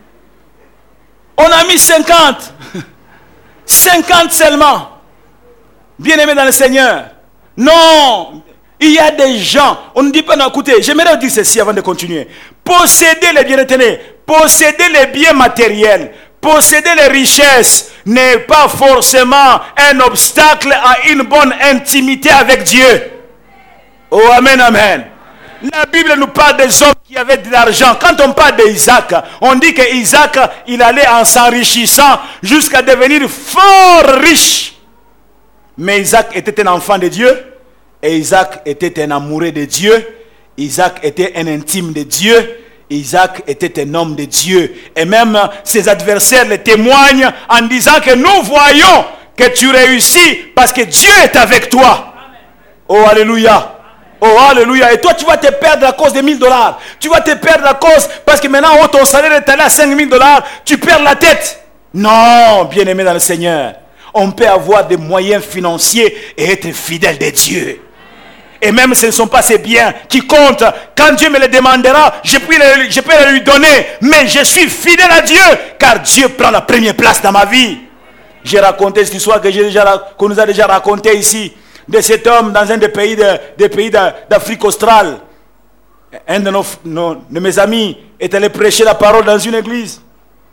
On a mis cinquante. cinquante seulement. Bien-aimé dans le Seigneur. Non. Il y a des gens, on ne dit pas, non, écoutez, j'aimerais vous dire ceci avant de continuer. Posséder les biens retenus, posséder les biens matériels, posséder les richesses n'est pas forcément un obstacle à une bonne intimité avec Dieu. Oh, amen, amen. La Bible nous parle des hommes qui avaient de l'argent. Quand on parle d'Isaac, on dit que Isaac, il allait en s'enrichissant jusqu'à devenir fort riche. Mais Isaac était un enfant de Dieu. Et Isaac était un amoureux de Dieu. Isaac était un intime de Dieu. Isaac était un homme de Dieu. Et même ses adversaires le témoignent en disant que nous voyons que tu réussis parce que Dieu est avec toi. Oh, alléluia. Oh, alléluia. Et toi, tu vas te perdre à cause de mille dollars. Tu vas te perdre à cause parce que maintenant, oh, ton salaire est allé à cinq mille dollars. Tu perds la tête. Non, bien-aimé dans le Seigneur. On peut avoir des moyens financiers et être fidèle de Dieu. Et même ce ne sont pas ces biens qui comptent. Quand Dieu me les demandera, je peux, les, je peux les lui donner. Mais je suis fidèle à Dieu, car Dieu prend la première place dans ma vie. J'ai raconté cette histoire que j'ai déjà, qu'on nous a déjà raconté ici, de cet homme dans un des pays, de, des pays d'Afrique australe. Un de, nos, nos, de mes amis est allé prêcher la parole dans une église.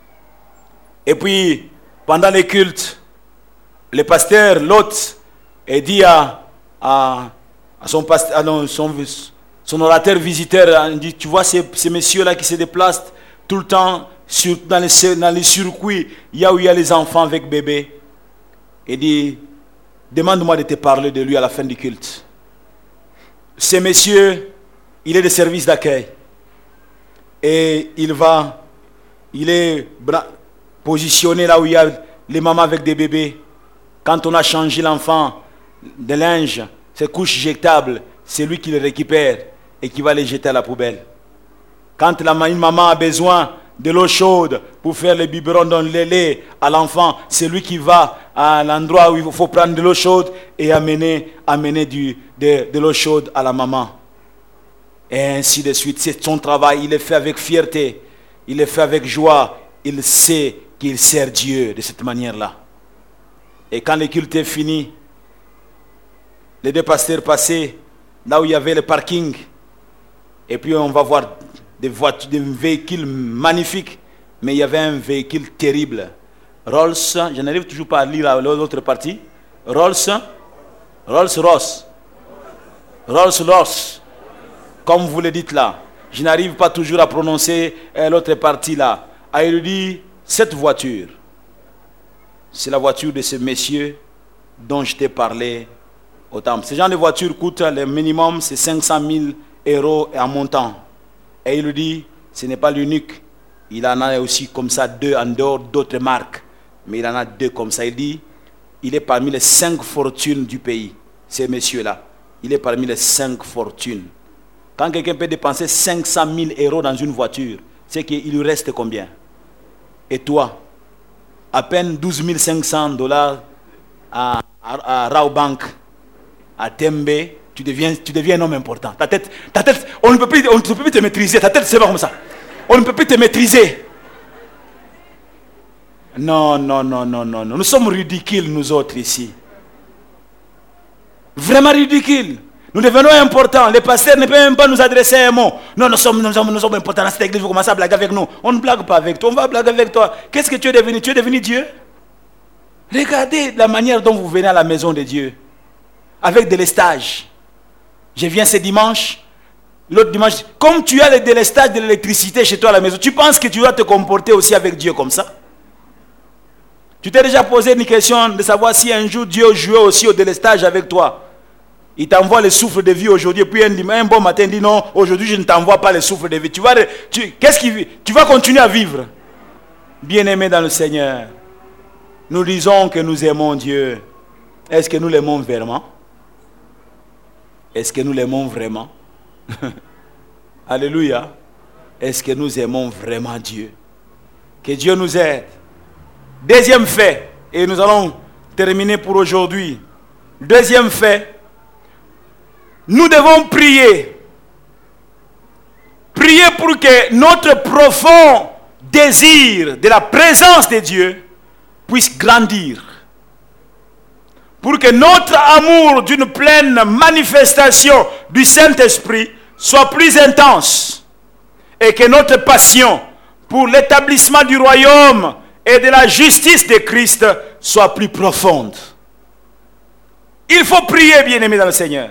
Et puis, pendant les cultes, le pasteur, l'hôte, a dit à... à à son, pasteur, non, son, son orateur visiteur, il dit, tu vois ces, ces messieurs-là qui se déplacent tout le temps sur, dans, les, dans les circuits, il y a où il y a les enfants avec bébé. Il dit, demande-moi de te parler de lui à la fin du culte. Ces messieurs, il est de service d'accueil. Et il va, il est positionné là où il y a les mamans avec des bébés. Quand on a changé l'enfant de linge, ces couches jetables, c'est lui qui les récupère et qui va les jeter à la poubelle. Quand la, une maman a besoin de l'eau chaude pour faire le biberon dans le lait à l'enfant, c'est lui qui va à l'endroit où il faut prendre de l'eau chaude et amener, amener du, de, de l'eau chaude à la maman. Et ainsi de suite. C'est son travail, il le fait avec fierté, il le fait avec joie, il sait qu'il sert Dieu de cette manière-là. Et quand le culte est fini, les deux pasteurs passaient là où il y avait le parking. Et puis on va voir des voitures, des véhicules magnifiques. Mais il y avait un véhicule terrible. Rolls, je n'arrive toujours pas à lire l'autre partie. Rolls, Rolls Royce. Rolls Royce. Comme vous le dites là. Je n'arrive pas toujours à prononcer l'autre partie là. Ah, il dit, cette voiture, c'est la voiture de ce monsieur dont je t'ai parlé au temple. Ce genre de voiture coûte, le minimum, c'est cinq cent mille euros en montant. Et il lui dit, ce n'est pas l'unique. Il en a aussi comme ça deux en dehors d'autres marques. Mais il en a deux comme ça. Il dit, il est parmi les cinq fortunes du pays. Ces messieurs-là. Il est parmi les cinq fortunes. Quand quelqu'un peut dépenser cinq cent mille euros dans une voiture, c'est qu'il lui reste combien? Et toi, à peine douze mille cinq cents dollars à, à, à Rawbank, à Tembe, tu deviens, tu deviens un homme important. Ta tête, ta tête, on ne peut plus, on ne peut plus te maîtriser. Ta tête, c'est pas comme ça. On ne peut plus te maîtriser. Non, non, non, non, non, non. Nous sommes ridicules, nous autres, ici. Vraiment ridicules. Nous devenons importants. Les pasteurs ne peuvent même pas nous adresser un mot. Non, nous sommes, nous sommes, nous sommes importants dans cette église. Vous commencez à blaguer avec nous. On ne blague pas avec toi. On va blaguer avec toi. Qu'est-ce que tu es devenu? Tu es devenu Dieu? Regardez la manière dont vous venez à la maison de Dieu. Avec des lestages. Je viens ce dimanche. L'autre dimanche. Comme tu as le délestage de l'électricité chez toi à la maison, tu penses que tu dois te comporter aussi avec Dieu comme ça? Tu t'es déjà posé une question de savoir si un jour Dieu jouait aussi au délestage avec toi? Il t'envoie le souffle de vie aujourd'hui, et puis un, un bon matin, il dit non, aujourd'hui je ne t'envoie pas le souffle de vie. Tu vas, tu, qu'est-ce qui, tu vas continuer à vivre. Bien-aimés dans le Seigneur, nous disons que nous aimons Dieu. Est-ce que nous l'aimons vraiment? Est-ce que nous l'aimons vraiment? Alléluia. Est-ce que nous aimons vraiment Dieu? Que Dieu nous aide. Deuxième fait, et nous allons terminer pour aujourd'hui. Deuxième fait, nous devons prier. Prier pour que notre profond désir de la présence de Dieu puisse grandir. Pour que notre amour d'une pleine manifestation du Saint-Esprit soit plus intense. Et que notre passion pour l'établissement du royaume et de la justice de Christ soit plus profonde. Il faut prier, bien-aimés dans le Seigneur.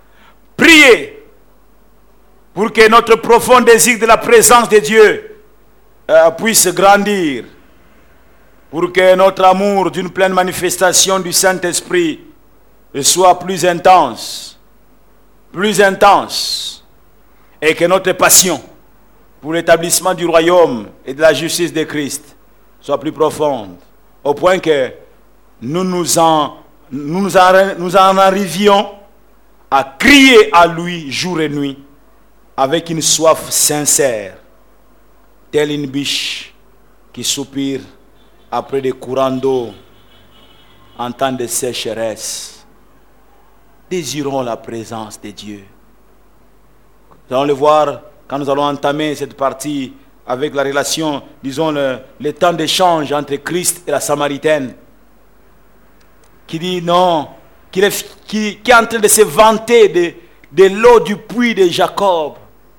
Priez pour que notre profond désir de la présence de Dieu euh, puisse grandir. Pour que notre amour d'une pleine manifestation du Saint-Esprit soit plus intense. Plus intense. Et que notre passion pour l'établissement du royaume et de la justice de Christ soit plus profonde. Au point que nous nous en, nous nous en, nous en arrivions à crier à lui jour et nuit avec une soif sincère, telle une biche qui soupire après des courants d'eau en temps de sécheresse. Désirons la présence de Dieu. Nous allons le voir quand nous allons entamer cette partie avec la relation, disons, le, le temps d'échange entre Christ et la Samaritaine, qui dit non, qui est, qui, qui est en train de se vanter de, de l'eau du puits de Jacob.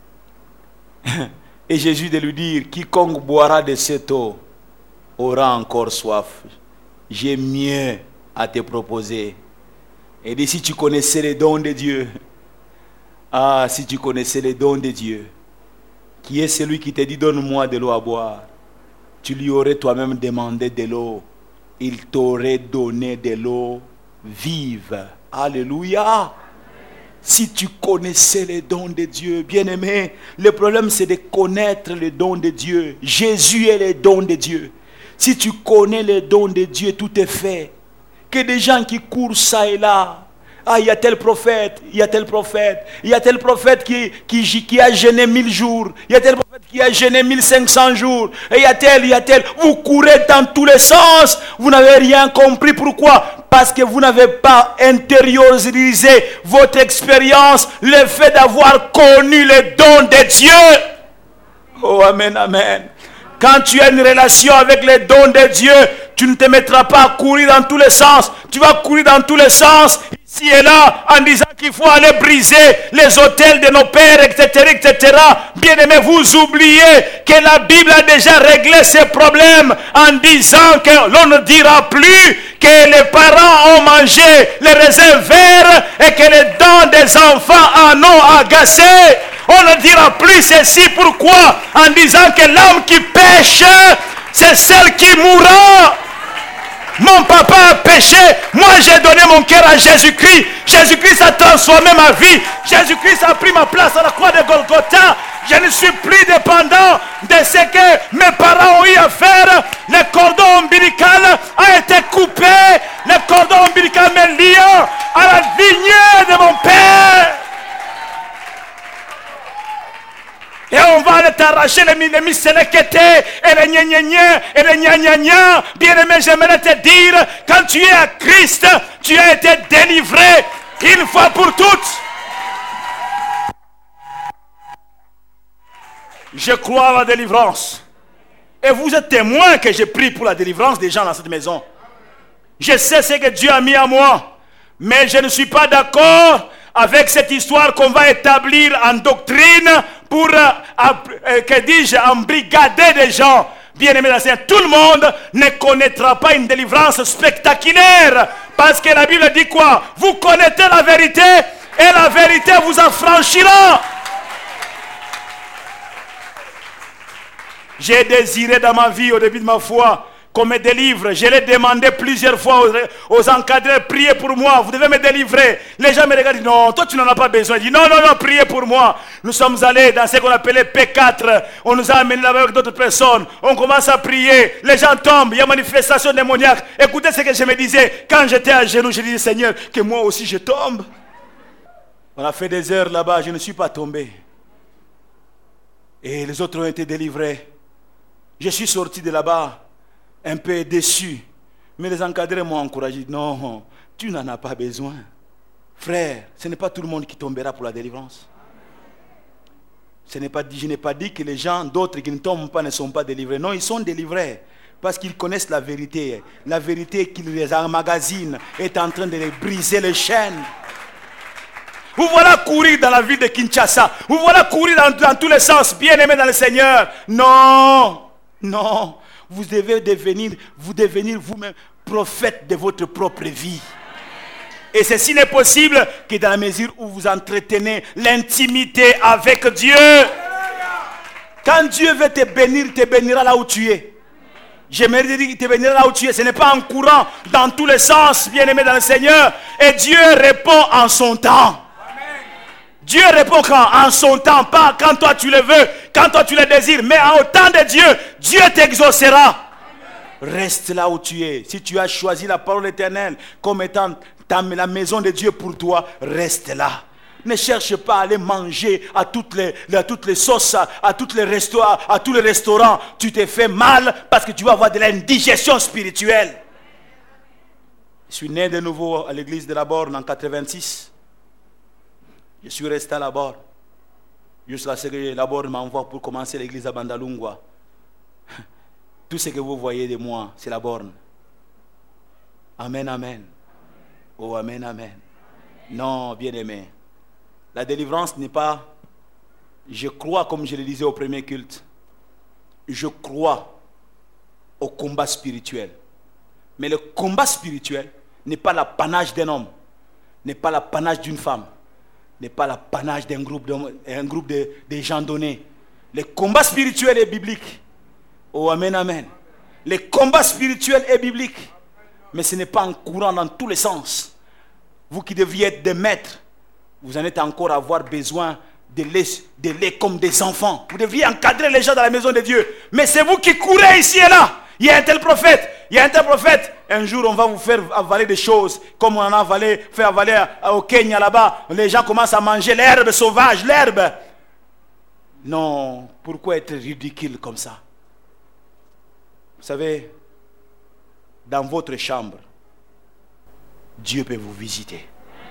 Et Jésus de lui dire, quiconque boira de cette eau aura encore soif. J'ai mieux à te proposer. Et dit, si tu connaissais les dons de Dieu, ah, si tu connaissais les dons de Dieu, qui est celui qui te dit, donne-moi de l'eau à boire, tu lui aurais toi-même demandé de l'eau, il t'aurait donné de l'eau vive. Alléluia. Si tu connaissais les dons de Dieu, bien-aimé, le problème c'est de connaître les dons de Dieu. Jésus est les dons de Dieu. Si tu connais les dons de Dieu, tout est fait. Que des gens qui courent ça et là, ah, il y a tel prophète, il y a tel prophète, il y a tel prophète qui, qui, qui a jeûné mille jours, il y a tel prophète qui a jeûné mille cinq cents jours, et il y a tel, il y a tel. Vous courez dans tous les sens, vous n'avez rien compris. Pourquoi? Parce que vous n'avez pas intériorisé votre expérience, le fait d'avoir connu les dons de Dieu. Oh, amen, amen. Quand tu as une relation avec les dons de Dieu, tu ne te mettras pas à courir dans tous les sens. Tu vas courir dans tous les sens, ici et là, en disant qu'il faut aller briser les autels de nos pères, et cetera, et cetera. Bien-aimés, vous oubliez que la Bible a déjà réglé ces problèmes en disant que l'on ne dira plus que les parents ont mangé les raisins verts et que les dents des enfants en ont agacé. On ne dira plus ceci. Pourquoi? En disant que l'homme qui pêche, c'est celle qui mourra. Mon papa a péché, moi j'ai donné mon cœur à Jésus-Christ. Jésus-Christ a transformé ma vie. Jésus-Christ a pris ma place à la croix de Golgotha. Je ne suis plus dépendant de ce que mes parents ont eu à faire. Le cordon ombilical a été coupé. Le cordon ombilical me lie à la lignée de mon père. et on va aller t'arracher les, les misséléquetés et les gna gna gna et les gna gna gna. Bien-aimé, j'aimerais te dire, quand tu es à Christ, tu as été délivré une fois pour toutes. Je crois à la délivrance. Et vous êtes témoin que je prie pour la délivrance des gens dans cette maison. Je sais ce que Dieu a mis à moi. Mais je ne suis pas d'accord avec cette histoire qu'on va établir en doctrine pour, euh, euh, que dis-je, embrigader des gens. Bien-aimés dans le Seigneur, tout le monde ne connaîtra pas une délivrance spectaculaire. Parce que la Bible dit quoi? Vous connaissez la vérité et la vérité vous affranchira. J'ai désiré dans ma vie, au début de ma foi, qu'on me délivre. Je l'ai demandé plusieurs fois aux, aux encadrés, priez pour moi, vous devez me délivrer. Les gens me regardent, non, toi tu n'en as pas besoin. Je dis, non, non, non, priez pour moi. Nous sommes allés dans ce qu'on appelait P quatre. On nous a amenés là-bas avec d'autres personnes. On commence à prier. Les gens tombent. Il y a manifestation démoniaque. Écoutez ce que je me disais. Quand j'étais à genoux, je disais, Seigneur, que moi aussi je tombe. On a fait des heures là-bas, je ne suis pas tombé. Et les autres ont été délivrés. Je suis sorti de là-bas un peu déçu. Mais les encadrés m'ont encouragé. Non, tu n'en as pas besoin. Frère, ce n'est pas tout le monde qui tombera pour la délivrance. Ce n'est pas dit, je n'ai pas dit que les gens, d'autres qui ne tombent pas, ne sont pas délivrés. Non, ils sont délivrés. Parce qu'ils connaissent la vérité. La vérité qui les emmagasine est en train de les briser les chaînes. Vous voilà courir dans la ville de Kinshasa. Vous voilà courir dans, dans tous les sens, bien aimé dans le Seigneur. Non. Non, vous devez devenir, vous devenir vous-même prophète de votre propre vie. Et ceci n'est possible que dans la mesure où vous entretenez l'intimité avec Dieu. Quand Dieu veut te bénir, il te bénira là où tu es. J'aimerais dire qu'il te bénira là où tu es. Ce n'est pas en courant dans tous les sens, bien-aimé dans le Seigneur. Et Dieu répond en son temps. Dieu répond quand? En son temps, pas quand toi tu le veux, quand toi tu le désires, mais en au temps de Dieu, Dieu t'exaucera. Reste là où tu es. Si tu as choisi la parole éternelle comme étant ta, la maison de Dieu pour toi, reste là. Ne cherche pas à aller manger à toutes les, à toutes les sauces, à, à, toutes les restos, à, à tous les restaurants. Tu te fais mal parce que tu vas avoir de l'indigestion spirituelle. Je suis né de nouveau à l'église de la Borne en quatre-vingt-six. Je suis resté à la Borne. Jusqu'à ce que la Borne m'envoie pour commencer l'église à Bandalungwa. Tout ce que vous voyez de moi, c'est la Borne. Amen, amen. Oh, amen, amen. Non, bien-aimé. La délivrance n'est pas... Je crois, comme je le disais au premier culte, je crois au combat spirituel. Mais le combat spirituel n'est pas l'apanage d'un homme, n'est pas l'apanage d'une femme, n'est pas l'apanage d'un groupe, un groupe de, de gens donnés. Le combat spirituel est biblique. Oh, amen, amen. Le combat spirituel est biblique. Mais ce n'est pas en courant dans tous les sens. Vous qui deviez être des maîtres, vous en êtes encore à avoir besoin de les, de les comme des enfants. Vous devriez encadrer les gens dans la maison de Dieu. Mais c'est vous qui courez ici et là. Il y a un tel prophète, il y a un tel prophète. Un jour, on va vous faire avaler des choses, comme on en a avalé, fait avaler au Kenya là-bas. Les gens commencent à manger l'herbe sauvage, l'herbe. Non, pourquoi être ridicule comme ça? Vous savez, dans votre chambre, Dieu peut vous visiter.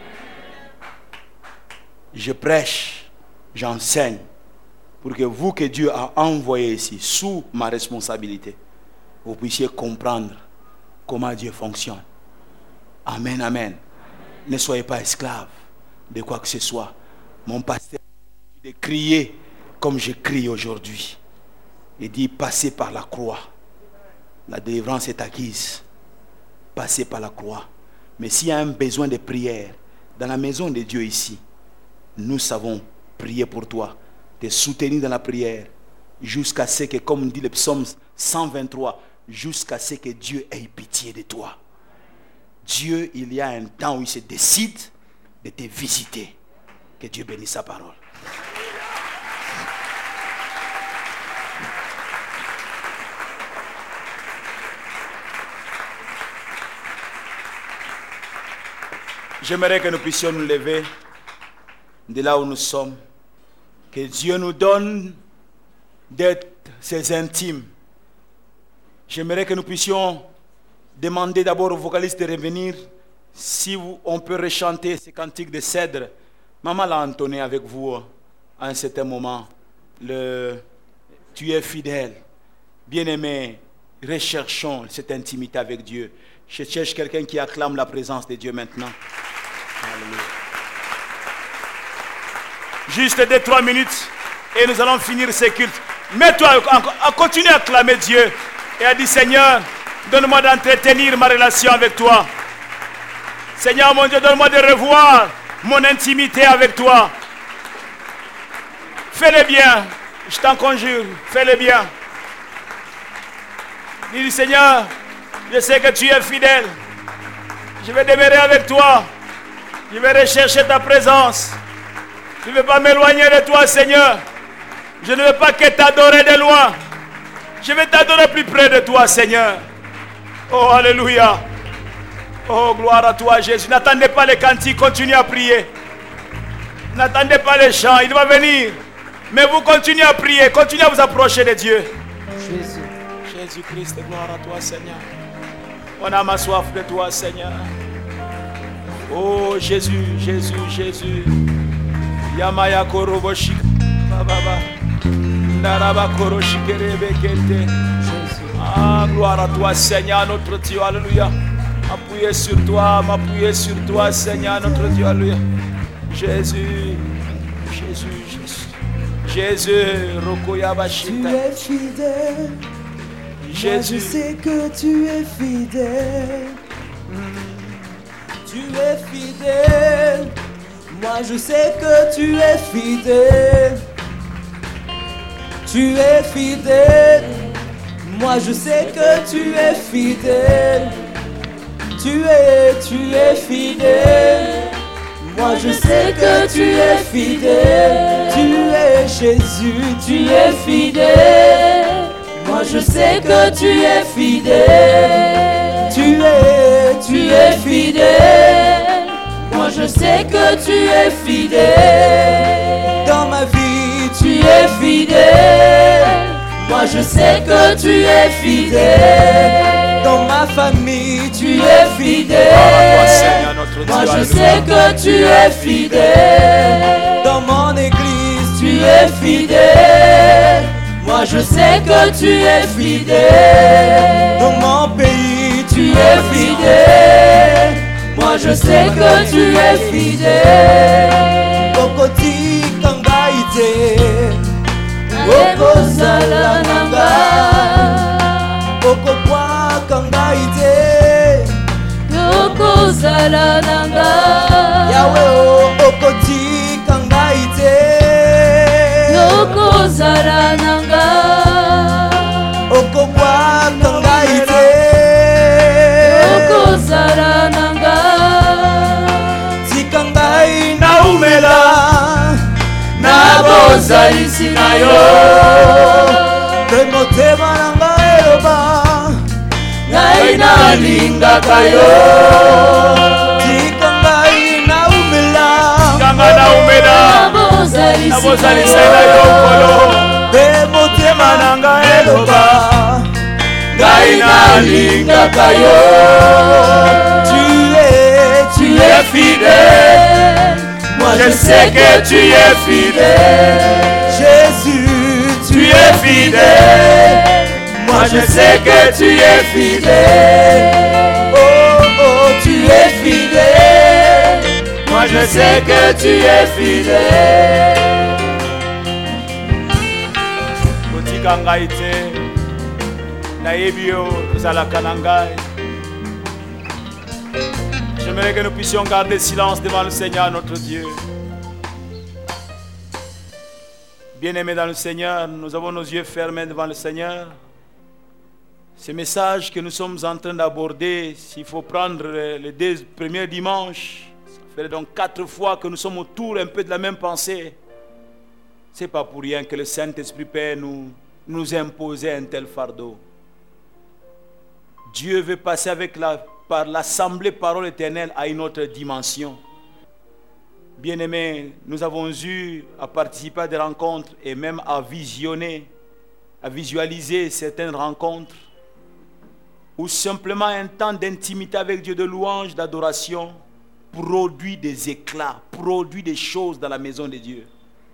Je prêche, j'enseigne, pour que vous que Dieu a envoyé ici, sous ma responsabilité, vous puissiez comprendre comment Dieu fonctionne. Amen, amen. Ne soyez pas esclaves de quoi que ce soit. Mon pasteur de crier comme je crie aujourd'hui. Il dit passez par la croix. La délivrance est acquise. Passez par la croix. Mais s'il y a un besoin de prière dans la maison de Dieu ici, nous savons prier pour toi, te soutenir dans la prière, jusqu'à ce que, comme dit le psaume cent vingt-trois, jusqu'à ce que Dieu ait pitié de toi. Dieu, il y a un temps où il se décide de te visiter. Que Dieu bénisse sa parole. J'aimerais que nous puissions nous lever de là où nous sommes. Que Dieu nous donne d'être ses intimes. J'aimerais que nous puissions demander d'abord aux vocalistes de revenir. Si vous, on peut rechanter ces cantiques de cèdre. Maman l'a entonné avec vous à un certain moment. Le « Tu es fidèle ». Bien-aimé, recherchons cette intimité avec Dieu. Je cherche quelqu'un qui acclame la présence de Dieu maintenant. Alléluia. Juste deux, trois minutes et nous allons finir ce culte. Mets-toi, continue à acclamer Dieu et à dire Seigneur, donne-moi d'entretenir ma relation avec toi. Seigneur mon Dieu, donne-moi de revoir mon intimité avec toi. Fais-le bien, je t'en conjure, fais-le bien. Dis Seigneur, je sais que tu es fidèle. Je vais demeurer avec toi. Je vais rechercher ta présence. Je ne veux pas m'éloigner de toi, Seigneur. Je ne veux pas que t'adorer de loin. Je vais t'adorer plus près de toi, Seigneur. Oh, alléluia. Oh, gloire à toi, Jésus. N'attendez pas les cantiques, continuez à prier. N'attendez pas les chants, il va venir. Mais vous continuez à prier, continuez à vous approcher de Dieu. Jésus. Jésus-Christ, gloire à toi, Seigneur. On a ma soif de toi, Seigneur. Oh, Jésus, Jésus, Jésus. Yamaya koroboshik. Baba. Naraba koroshikerebe. Ah, gloire à toi, Seigneur, notre Dieu. Alléluia. Appuyez sur toi, m'appuyer sur toi, Seigneur, notre Dieu. Alléluia. Jésus, Jésus, Jésus. Jésus, Rokoyabashita. Tu es fidèle. Jésus. Moi, je sais que tu es fidèle. Tu es fidèle. Moi je sais que tu es fidèle. Tu es fidèle. Moi je sais que tu es fidèle. Tu es, tu es fidèle. Moi je sais que tu es fidèle. Tu es Jésus, tu es fidèle. Moi je sais que tu es fidèle. Tu es, tu es fidèle. Moi je sais que tu es fidèle. Dans ma vie tu es fidèle. Moi je sais que tu es fidèle. Dans ma famille tu es fidèle. Moi je sais que tu es fidèle. Dans mon église tu es fidèle. Moi je sais que tu es fidèle. Dans mon pays tu es fidèle. Moi je sais que tu es fidèle. Okoti kangaite, okozala nanga. Okokwa kangaite, okozala nanga. Yahweh okoti kangaite, okozala nanga. Okokwa kangaite, okozala nanga. Tikangai na umela na bozalisi na yo. Motema nanga eloba ngai nalingaka yo. Tikangai na umela na umela na bozalisi na yo kolo. Motema nanga eloba ngai nalingaka yo. Tu es, tu es fidèle. Moi je sais que tu es fidèle. Jésus, tu es fidèle. Moi je sais que tu es fidèle. Oh oh, tu es fidèle. Moi je sais que tu es fidèle. Kotika ngai te nayebi yo ozalaka na ngai. J'aimerais que nous puissions garder silence devant le Seigneur notre Dieu. Bien-aimés dans le Seigneur, nous avons nos yeux fermés devant le Seigneur. Ce message que nous sommes en train d'aborder, s'il faut prendre les deux premiers dimanches, ça fait donc quatre fois que nous sommes autour un peu de la même pensée. Ce n'est pas pour rien que le Saint-Esprit Père nous, nous imposait un tel fardeau. Dieu veut passer avec la, par l'assemblée parole éternelle à une autre dimension. Bien-aimés, nous avons eu à participer à des rencontres et même à visionner à visualiser certaines rencontres ou simplement un temps d'intimité avec Dieu, de louange, d'adoration, produit des éclats, produit des choses dans la maison de Dieu.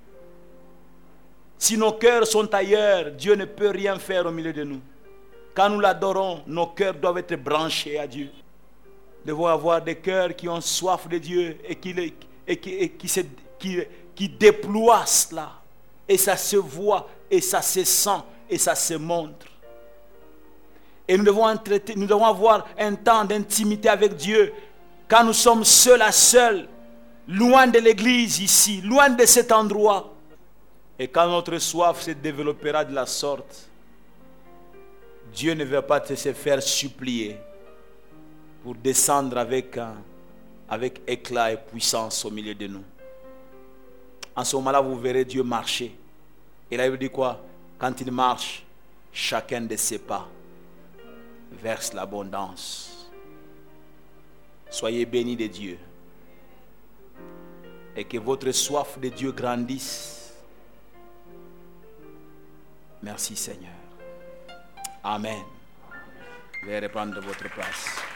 Si nos cœurs sont ailleurs, Dieu ne peut rien faire au milieu de nous. Quand nous l'adorons, nos cœurs doivent être branchés à Dieu. Nous devons avoir des cœurs qui ont soif de Dieu et qui, et qui, et qui, se, qui, qui déploient cela. Et ça se voit, et ça se sent, et ça se montre. Et nous devons, entreter, nous devons avoir un temps d'intimité avec Dieu quand nous sommes seuls à seuls, loin de l'église ici, loin de cet endroit. Et quand notre soif se développera de la sorte, Dieu ne va pas te se faire supplier pour descendre avec, un, avec éclat et puissance au milieu de nous. En ce moment-là, vous verrez Dieu marcher. Et là, il dit quoi? Quand il marche, chacun de ses pas verse l'abondance. Soyez bénis de Dieu. Et que votre soif de Dieu grandisse. Merci Seigneur. Amen. Veuillez reprendre votre place.